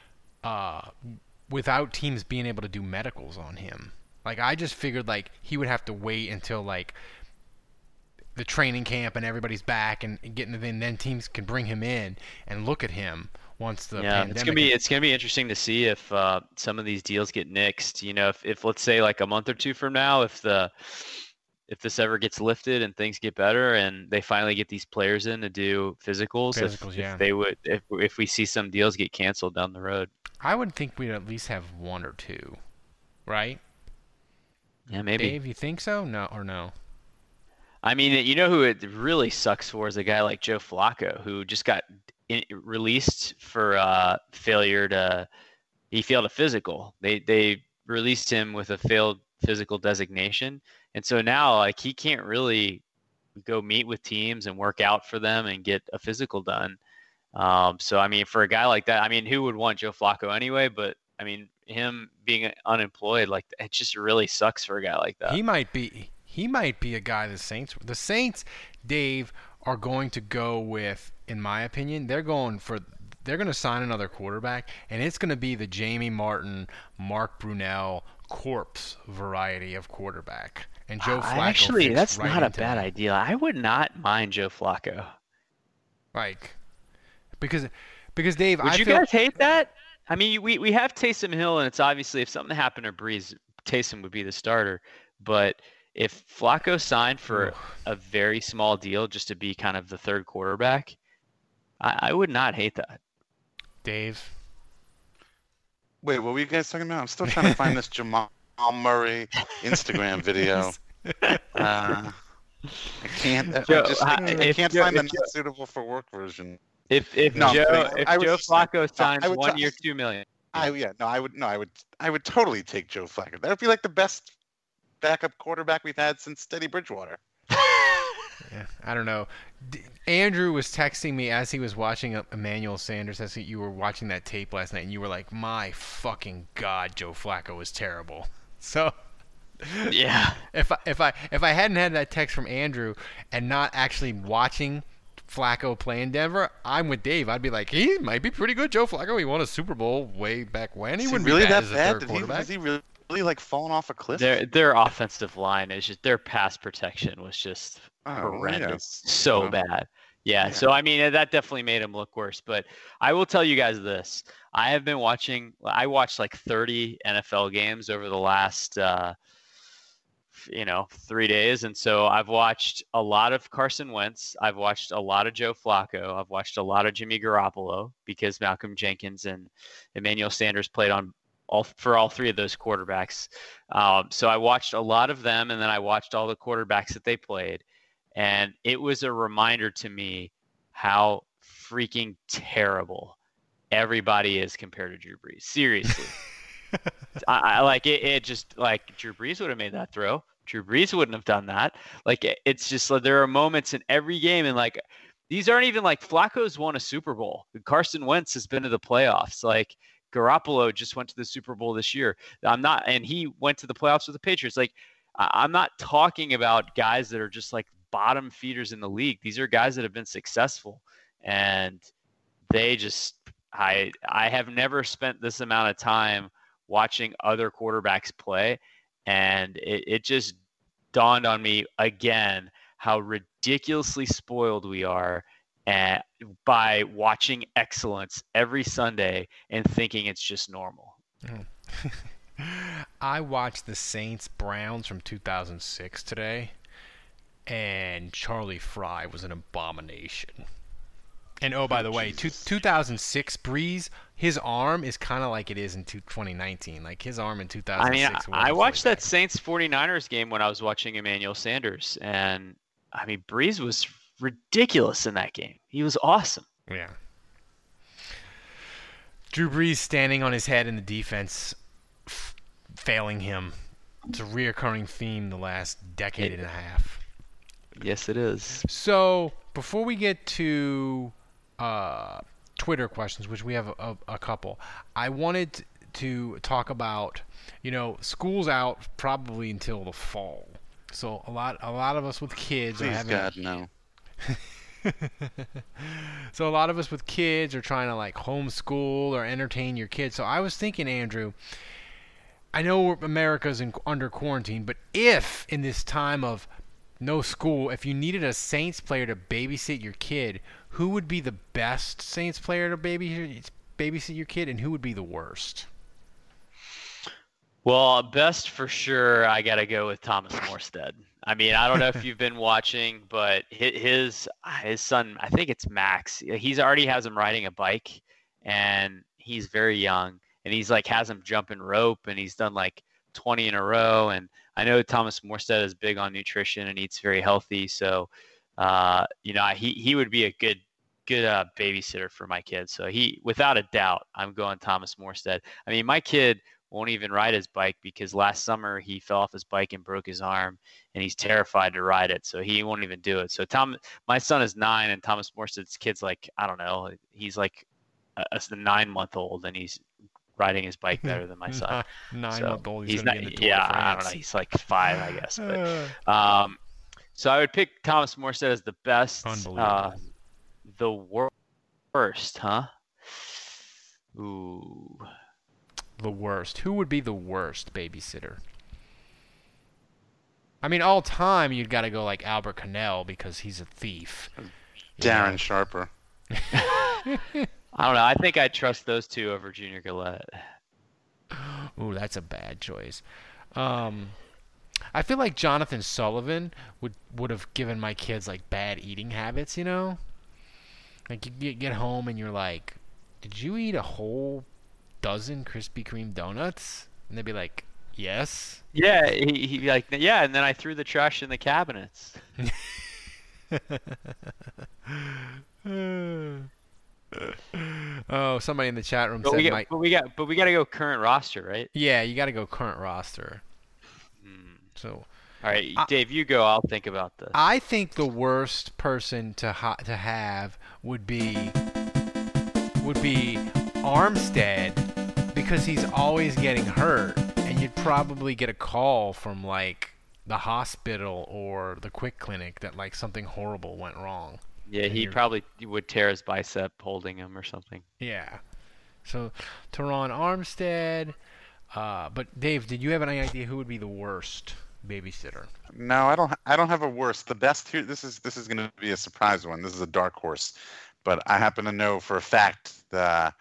without teams being able to do medicals on him. Like I just figured like he would have to wait until like the training camp and everybody's back and getting in, then teams can bring him in and look at him once the pandemic. It's gonna be interesting to see if some of these deals get nixed. If let's say like a month or two from now, if this ever gets lifted and things get better and they finally get these players in to do physicals, if we see some deals get canceled down the road. I would think we'd at least have one or two, right? Yeah, maybe. Dave, you think so? No. Who it really sucks for is a guy like Joe Flacco, who just got released for he failed a physical. They released him with a failed physical designation, and so now like he can't really go meet with teams and work out for them and get a physical done. So for a guy like that, who would want Joe Flacco anyway? But him being unemployed, like it just really sucks for a guy like that. He might be a guy the Saints, Dave, are going to go with, in my opinion, they're going to sign another quarterback, and it's going to be the Jamie Martin, Mark Brunell corpse variety of quarterback. And Joe Flacco Actually, fits that's right not a into bad that. idea. I would not mind Joe Flacco. Like, because Dave, Would I you feel, guys hate that? I mean, we have Taysom Hill, and it's obviously if something happened to Breeze, Taysom would be the starter. But if Flacco signed for a very small deal just to be kind of the third quarterback, I would not hate that. Dave. Wait, what were you guys talking about? I'm still trying to find this Jamal Murray Instagram video. I can't. I can't find the not suitable for work version. If Joe Flacco signs 1 year, $2 million. I would totally take Joe Flacco. That would be like the best backup quarterback we've had since Teddy Bridgewater. Yeah, I don't know. Andrew was texting me as he was watching Emmanuel Sanders, as you were watching that tape last night, and you were like, "My fucking God, Joe Flacco is terrible." So, yeah. If I hadn't had that text from Andrew and not actually watching Flacco play in Denver, I'm with Dave. I'd be like, he might be pretty good, Joe Flacco. He won a Super Bowl way back when. He wouldn't really be bad that as a bad? third quarterback. Was he really like falling off a cliff? Their offensive line is just their pass protection was just horrendous, so bad. Yeah, so I mean that definitely made him look worse. But I will tell you guys this: I watched like 30 NFL games over the last 3 days, and so I've watched a lot of Carson Wentz. I've watched a lot of Joe Flacco. I've watched a lot of Jimmy Garoppolo because Malcolm Jenkins and Emmanuel Sanders played on all three of those quarterbacks. So I watched a lot of them, and then I watched all the quarterbacks that they played. And it was a reminder to me how freaking terrible everybody is compared to Drew Brees. Seriously. I like it. It just like Drew Brees would have made that throw. Drew Brees wouldn't have done that. Like it's just like there are moments in every game, and like these aren't even like Flacco's won a Super Bowl. Carson Wentz has been to the playoffs. Like Garoppolo just went to the Super Bowl this year. And he went to the playoffs with the Patriots. Like I'm not talking about guys that are just like bottom feeders in the league. These are guys that have been successful, and they just I have never spent this amount of time watching other quarterbacks play, and it just dawned on me again how ridiculously spoiled we are by watching excellence every Sunday and thinking it's just normal. I watched the Saints-Browns from 2006 today, and Charlie Fry was an abomination. And oh, by the way, 2006 Breeze, his arm is kind of like it is in 2019. Like his arm in 2006. I watched that Saints 49ers game when I was watching Emmanuel Sanders, and I mean Breeze was ridiculous in that game. He was awesome. Yeah. Drew Brees standing on his head in the defense, failing him. It's a reoccurring theme the last decade and a half. Yes, it is. So before we get to Twitter questions, which we have a couple, I wanted to talk about, school's out probably until the fall. So a lot of us with kids Please, are having. God, no. So a lot of us with kids are trying to like homeschool or entertain your kids. So I was thinking, Andrew, I know America's under quarantine, but if in this time of no school, if you needed a Saints player to babysit your kid, who would be the best Saints player to babysit your kid, and who would be the worst? Well, best for sure, I got to go with Thomas Morstead. I mean, I don't know if you've been watching, but his son, I think it's Max, he's already has him riding a bike, and he's very young, and he's like has him jumping rope, and he's done like 20 in a row. And I know Thomas Morstead is big on nutrition and eats very healthy. So, he would be a good babysitter for my kids. So without a doubt, I'm going Thomas Morstead. I mean, my kid won't even ride his bike because last summer he fell off his bike and broke his arm, and he's terrified to ride it. So he won't even do it. So my son is 9, and Thomas Morstead's kid's like, I don't know, he's like a 9-month-old, and he's riding his bike better than my son. 9-month-old. He's not. Yeah, I don't know. He's like 5, I guess. But so I would pick Thomas Morstead as the best. Unbelievable. The worst, huh? Ooh. the worst. Who would be the worst babysitter? I mean, all time you'd got to go like Albert Cannell because he's a thief. Darren Sharper. I don't know. I think I'd trust those two over Junior Gillette. Ooh, that's a bad choice. I feel like Jonathan Sullivan would have given my kids like bad eating habits, you know? Like you get home and you're like, "Did you eat a whole dozen Krispy Kreme donuts?" And they'd be like, "Yes." Yeah, he like, yeah, and then I threw the trash in the cabinets. Oh, somebody in the chat room But said, we got to go current roster, right? Yeah, you got to go current roster. So, all right, Dave, you go. I'll think about this. I think the worst person to have would be Armstead because he's always getting hurt, and you'd probably get a call from like the hospital or the quick clinic that like something horrible went wrong. Yeah, he probably would tear his bicep holding him or something. Yeah. So, Teron Armstead. But Dave, did you have any idea who would be the worst babysitter? No, I don't have a worst. The best here. This is going to be a surprise one. This is a dark horse, but I happen to know for a fact that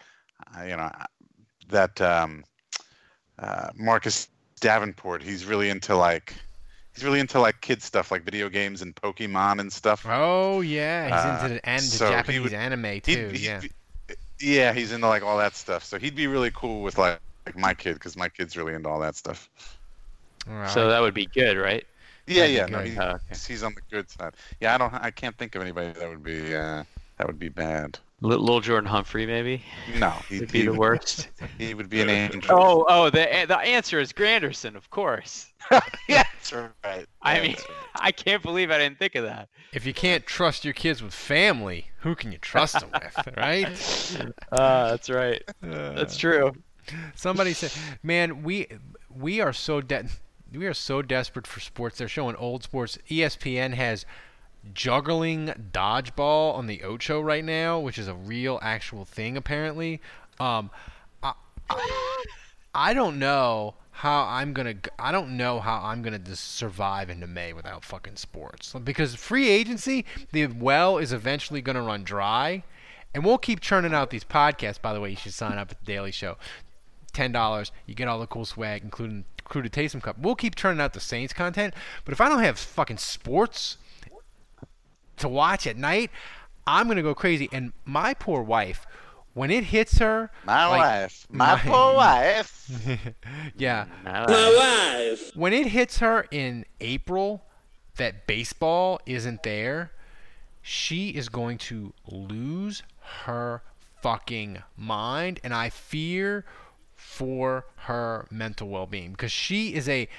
Marcus Davenport. He's really into kid stuff like video games and Pokemon and stuff. Oh yeah, he's into the Japanese anime too. Yeah, he's into like all that stuff. So he'd be really cool with like my kid because my kid's really into all that stuff. Right. So that would be good, right? Yeah. No, he's on the good side. Yeah, I can't think of anybody that would be bad. Little Jordan Humphrey, maybe. No, he'd be the worst. He would be an angel. The answer is Granderson, of course. Yeah, that's right. I can't believe I didn't think of that. If you can't trust your kids with family, who can you trust them with, right? That's right. That's true. Somebody said, "Man, we are so desperate for sports. They're showing old sports. ESPN has juggling dodgeball on the Ocho right now, which is a real actual thing apparently. I don't know how I'm gonna just survive into May without fucking sports, because free agency, the well is eventually gonna run dry, and we'll keep churning out these podcasts. By the way, you should sign up at the Daily Show. $10, you get all the cool swag, including Crewed Taysom Cup. We'll keep churning out the Saints content, but if I don't have fucking sports to watch at night, I'm gonna go crazy. And my poor wife, when it hits her, my poor wife. Yeah, my wife. When it hits her in April that baseball isn't there, she is going to lose her fucking mind, and I fear for her mental well-being, because she is a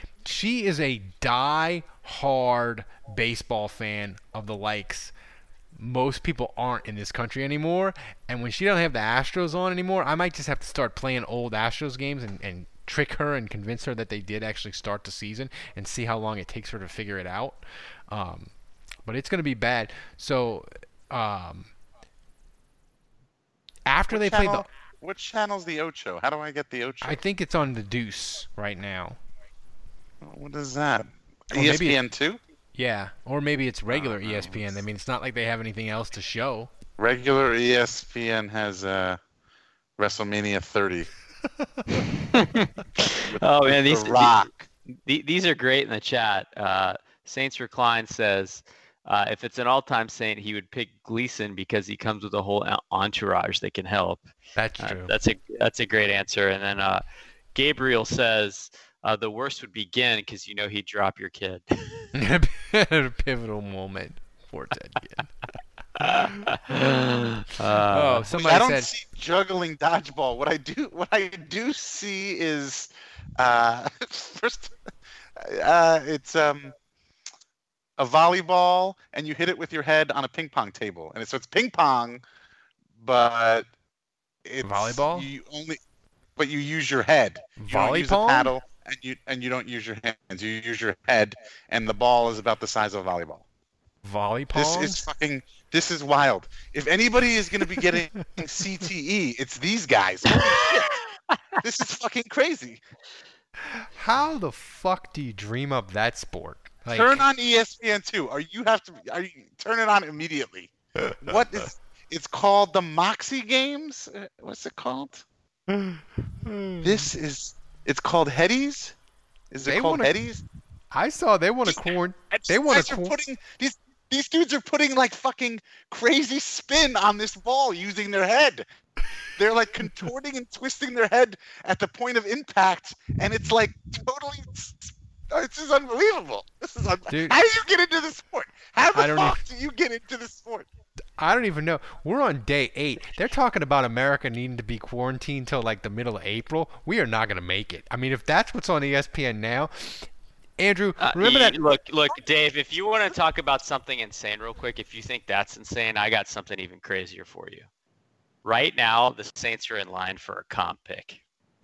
die-hard baseball fan of the likes most people aren't in this country anymore. And when she don't have the Astros on anymore, I might just have to start playing old Astros games and trick her and convince her that they did actually start the season and see how long it takes her to figure it out. But it's going to be bad. So after they play the... Which channel's the Ocho? How do I get the Ocho? I think it's on the Deuce right now. What is that? Or ESPN 2? Yeah, or maybe it's regular ESPN. I mean, it's not like they have anything else to show. Regular ESPN has WrestleMania 30. Oh man, The Rock. These are great in the chat. Saints Recline says, if it's an all-time Saint, he would pick Gleason because he comes with a whole entourage that can help. That's true. That's a great answer. And then Gabriel says, the worst would be Ginn because he'd drop your kid. A pivotal moment for Ted Ginn. Somebody I don't said, see juggling dodgeball. What I do see is first it's a volleyball, and you hit it with your head on a ping pong table, and so it's ping pong, but it's volleyball. But you use your head. You don't use a Volleyball? paddle, and you don't use your hands. You use your head, and the ball is about the size of a volleyball. Volleyball? This is wild. If anybody is going to be getting CTE, it's these guys. Holy shit. This is fucking crazy. How the fuck do you dream up that sport? Like, Turn on ESPN2. Turn it on immediately. What is? It's called the Moxie Games. What's it called? It's called Headies. Is it called Headies? I saw they want to corn. They want to putting these dudes are putting like fucking crazy spin on this ball using their head. They're like contorting and twisting their head at the point of impact, and it's like totally. This is unbelievable. Dude, how do you get into the sport? How the fuck do you get into the sport? I don't even know. We're on day 8. They're talking about America needing to be quarantined till like the middle of April. We are not going to make it. I mean, if that's what's on ESPN now, Andrew, remember that? Look, Dave. If you want to talk about something insane real quick, if you think that's insane, I got something even crazier for you. Right now, the Saints are in line for a comp pick.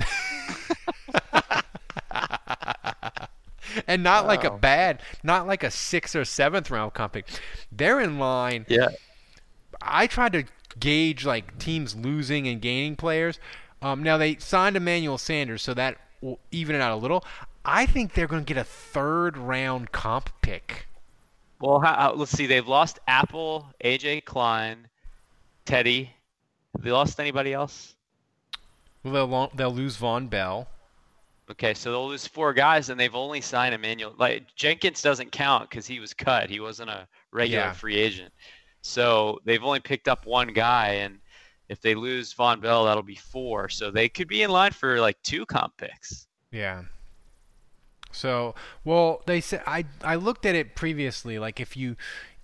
And not like a 6th or 7th round comp pick. They're in line. Yeah. I tried to gauge like teams losing and gaining players. Now they signed Emmanuel Sanders, so that will even it out a little. I think they're going to get a 3rd round comp pick. Well, let's see. They've lost Apple, AJ Klein, Teddy. Have they lost anybody else? Well, they'll lose Von Bell. Okay, so they'll lose 4 guys, and they've only signed Emmanuel. Like Jenkins doesn't count because he was cut. He wasn't a regular free agent. So they've only picked up 1 guy, and if they lose Von Bell, that'll be 4. So they could be in line for like 2 comp picks. Yeah. So, well, they said I looked at it previously. Like if you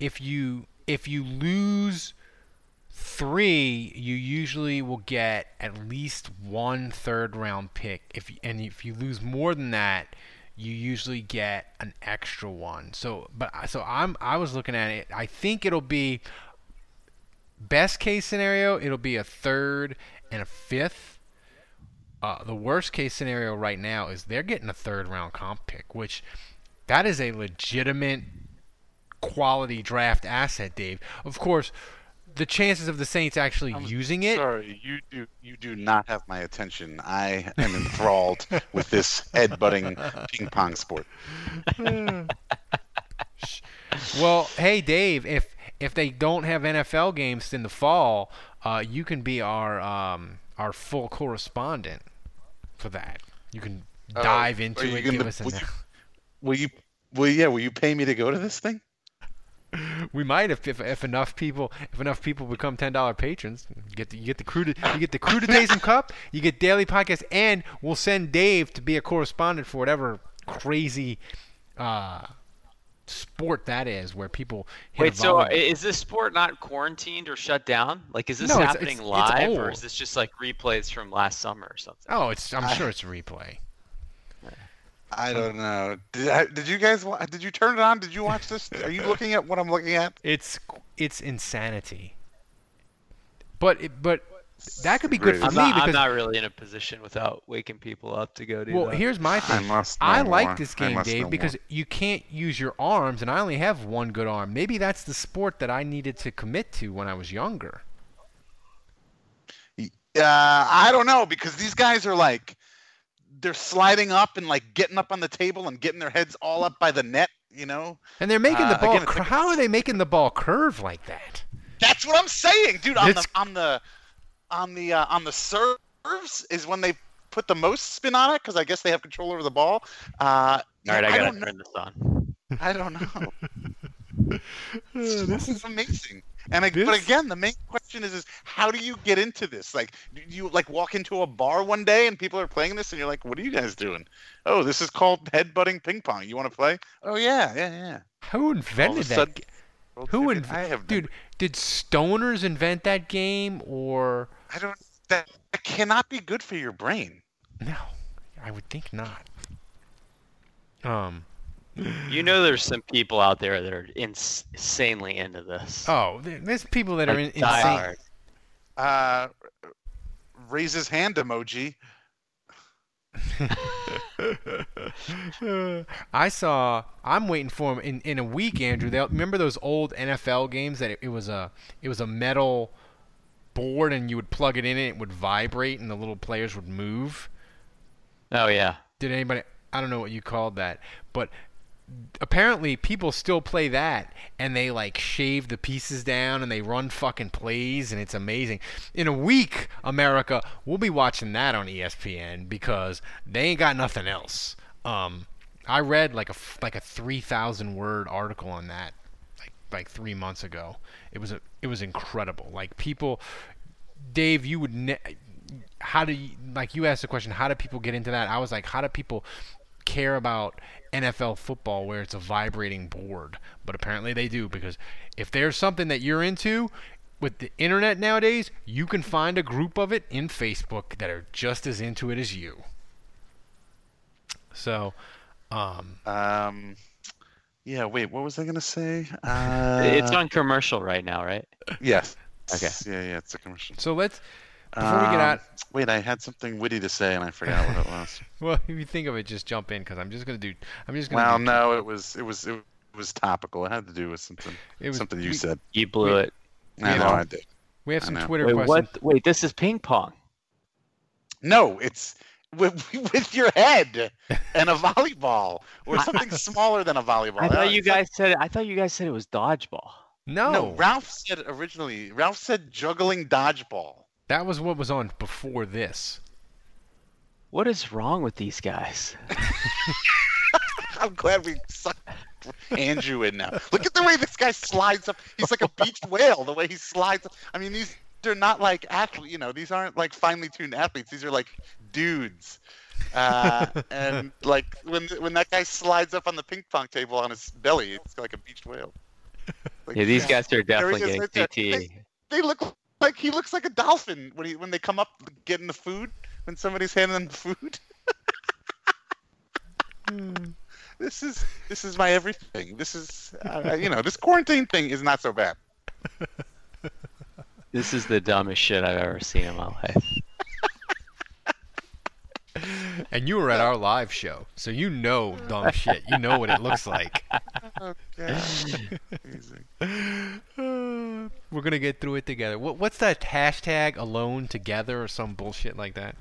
lose 3, you usually will get at least 1 3rd round pick. If you lose more than that, you usually get an extra one. I was looking at it. I think it'll be best case scenario. It'll be a 3rd and a 5th. The worst case scenario right now is they're getting a 3rd round comp pick, which that is a legitimate quality draft asset, Dave. Of course, the chances of the Saints actually using it. Sorry, you do not have my attention. I am enthralled with this head-butting ping pong sport. Well, hey Dave, if they don't have NFL games in the fall, you can be our full correspondent for that. You can dive into it. Give us will you pay me to go to this thing? We might if enough people become $10 patrons. You get the crew to Days and Cup. You get daily podcasts, and we'll send Dave to be a correspondent for whatever crazy sport that is, where people hit. Wait, so is this sport not quarantined or shut down? Like, is this happening live, or is this just like replays from last summer or something? Oh, I'm sure it's a replay. I don't know. Did you guys? Did you turn it on? Did you watch this? Are you looking at what I'm looking at? It's insanity. But that could be good for me because I'm not really in a position without waking people up to go do that. Well, here's my thing. I like this game, Dave, because you can't use your arms, and I only have 1 good arm. Maybe that's the sport that I needed to commit to when I was younger. I don't know, because these guys are like, they're sliding up and like getting up on the table and getting their heads all up by the net, you know. And they're making the ball. How are they making the ball curve like that? That's what I'm saying, dude. On the serves is when they put the most spin on it, because I guess they have control over the ball. All right, I gotta turn this on. I don't know. This is amazing. But again, the main question is how do you get into this? Like, do you like walk into a bar one day and people are playing this and you're like, what are you guys doing? Oh, this is called head-butting ping pong. You want to play? Oh yeah. Who invented that? Dude, did stoners invent that game, or? That cannot be good for your brain. No, I would think not. You know, there's some people out there that are insanely into this. Oh, there's people that are insane. Raise his hand emoji. I'm waiting for him in a week, Andrew. Remember those old NFL games that it was a metal board and you would plug it in and it would vibrate and the little players would move. Oh yeah. Did anybody? I don't know what you called that, but apparently people still play that and they like shave the pieces down and they run fucking plays and it's amazing. In a week, America, we'll be watching that on ESPN because they ain't got nothing else. I read like a 3,000 word article on that like 3 months ago. It was incredible. Like people, Dave, you would how do you, like you asked the question, how do people get into that? I was like, how do people care about NFL football where it's a vibrating board? But apparently they do, because if there's something that you're into with the internet nowadays, you can find a group of it in Facebook that are just as into it as you. So yeah, wait, what was I gonna say? It's on commercial right now, right? Yes. Okay. Yeah, it's a commercial. So let's, before we get out. Wait, I had something witty to say and I forgot what it was. Well, if you think of it, just jump in, because I'm just gonna. Well, no, it was topical. It had to do with something. Something you said. You blew it. I know I did. We have some Twitter Wait, questions. Wait, this is ping pong. No, it's with your head and a volleyball or something smaller than a volleyball. I thought you guys said it was dodgeball. No, Ralph said juggling dodgeball. That was what was on before this. What is wrong with these guys? I'm glad we sucked Andrew in now. Look at the way this guy slides up. He's like a beached whale, the way he slides up. I mean, they're not like athletes, these aren't like finely tuned athletes. These are like dudes. And like when that guy slides up on the ping pong table on his belly, it's like a beached whale. Like, yeah, these guys are definitely getting CTE. They look like he looks like a dolphin when they come up getting the food, when somebody's handing them the food. This is my everything. This is this quarantine thing is not so bad. This is the dumbest shit I've ever seen in my life. And you were at our live show, so you know dumb shit. You know what it looks like. Okay. We're gonna get through it together. What's that hashtag? Alone together or some bullshit like that?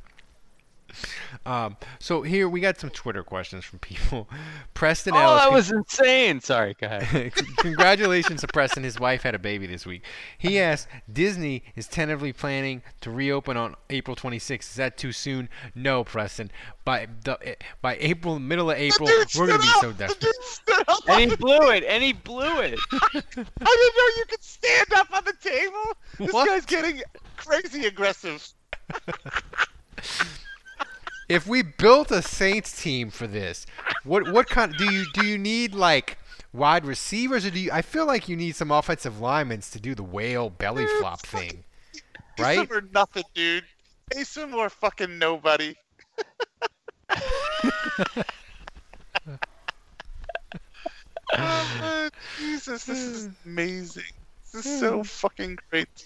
So here we got some Twitter questions from people. Preston Ellis. That was insane. Sorry, go ahead. Congratulations to Preston. His wife had a baby this week. He asked, Disney is tentatively planning to reopen on April 26th. Is that too soon? No, Preston. By April, middle of April, we're gonna be so desperate. And he blew it. I didn't know you could stand up on the table. This guy's getting crazy aggressive. If we built a Saints team for this, what kind do you need, like wide receivers, or I feel like you need some offensive linemen to do the whale belly flop thing, right? Taysom or nothing, dude. Taysom or fucking nobody. Jesus, this is amazing. This is so fucking great.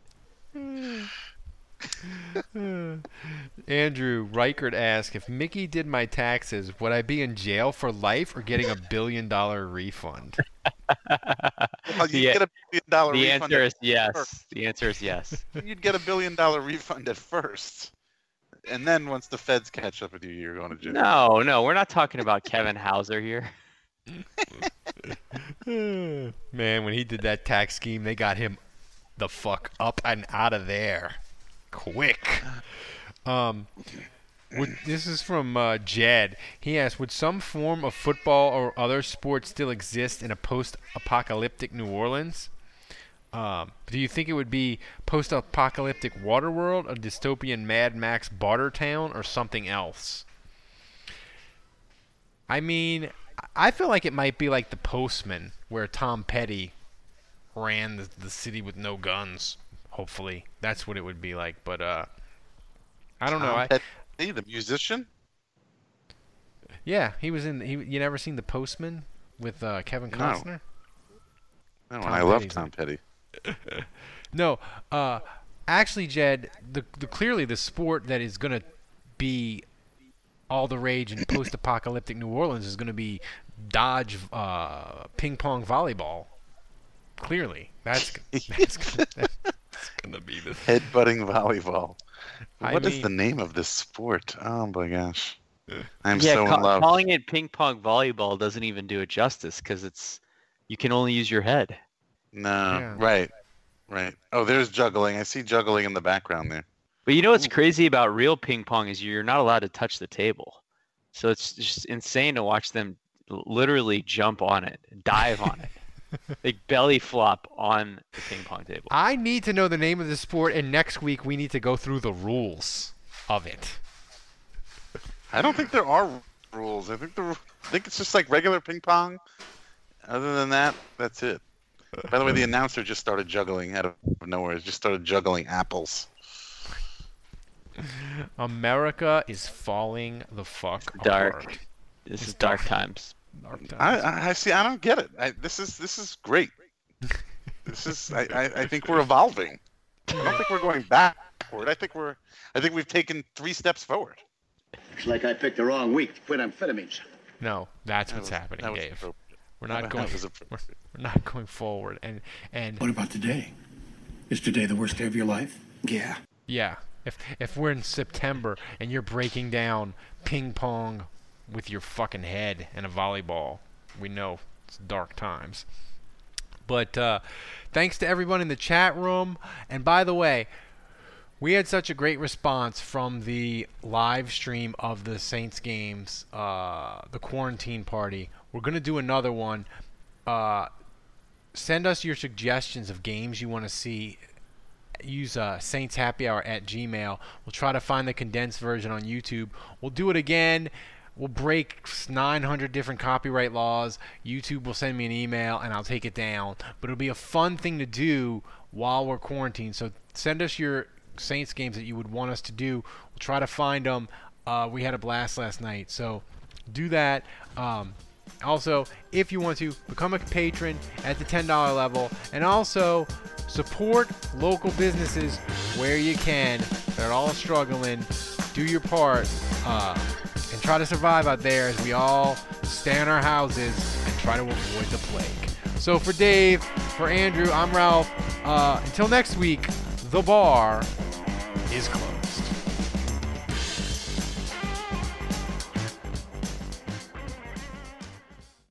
Andrew Reichert asked, if Mickey did my taxes, would I be in jail for life or getting $1 billion refund? Well, you'd get $1 billion the refund. answer is yes. The answer is yes. You'd get $1 billion refund at first. And then once the feds catch up with you, you're going to jail. No, we're not talking about Kevin Hauser here. Man, when he did that tax scheme, they got him the fuck up and out of there. Quick. This is from Jed. He asked, would some form of football or other sport still exist in a post-apocalyptic New Orleans? Do you think it would be post-apocalyptic Waterworld, a dystopian Mad Max Bartertown, or something else? I mean, I feel like it might be like The Postman, where Tom Petty ran the city with no guns. Hopefully, that's what it would be like. But I don't know. Petty, the musician? Yeah, he was in. You never seen The Postman with Kevin Costner? No, I love Tom Petty. No, actually, Jed, clearly the sport that is going to be all the rage in post-apocalyptic New Orleans is going to be Dodge ping pong volleyball. Clearly, that's gonna be this headbutting volleyball. What is the name of this sport? Oh my gosh. I'm so in love. Calling it ping pong volleyball doesn't even do it justice because you can only use your head. No, right. Oh, there's juggling. I see juggling in the background there. But you know what's crazy about real ping pong is you're not allowed to touch the table. So it's just insane to watch them literally jump on it, dive on it. They belly flop on the ping pong table. I need to know the name of the sport, and next week we need to go through the rules of it. I don't think there are rules. I think it's just like regular ping pong. Other than that, that's it. By the way, the announcer just started juggling out of nowhere. Just started juggling apples. America is falling the fuck dark. apart. This is dark times. I see. I don't get it. This is great. I think we're evolving. I don't think we're going backward. I think we've taken 3 steps forward. Looks like I picked the wrong week to quit amphetamines. No, that's what's happening, Dave. We're not going forward. And what about today? Is today the worst day of your life? Yeah. Yeah. If we're in September and you're breaking down ping pong with your fucking head and a volleyball, we know it's dark times. But thanks to everyone in the chat room. And by the way, we had such a great response from the live stream of the Saints games, the quarantine party. We're going to do another one. Send us your suggestions of games you want to see. Use saintshappyhour@gmail. We'll try to find the condensed version on YouTube. We'll do it again. We'll break 900 different copyright laws. YouTube will send me an email, and I'll take it down. But it'll be a fun thing to do while we're quarantined. So send us your Saints games that you would want us to do. We'll try to find them. We had a blast last night, so do that. Also, if you want to, become a patron at the $10 level, and also support local businesses where you can. They're all struggling. Do your part and try to survive out there as we all stay in our houses and try to avoid the plague. So for Dave, for Andrew, I'm Ralph. Until next week, the bar is closed.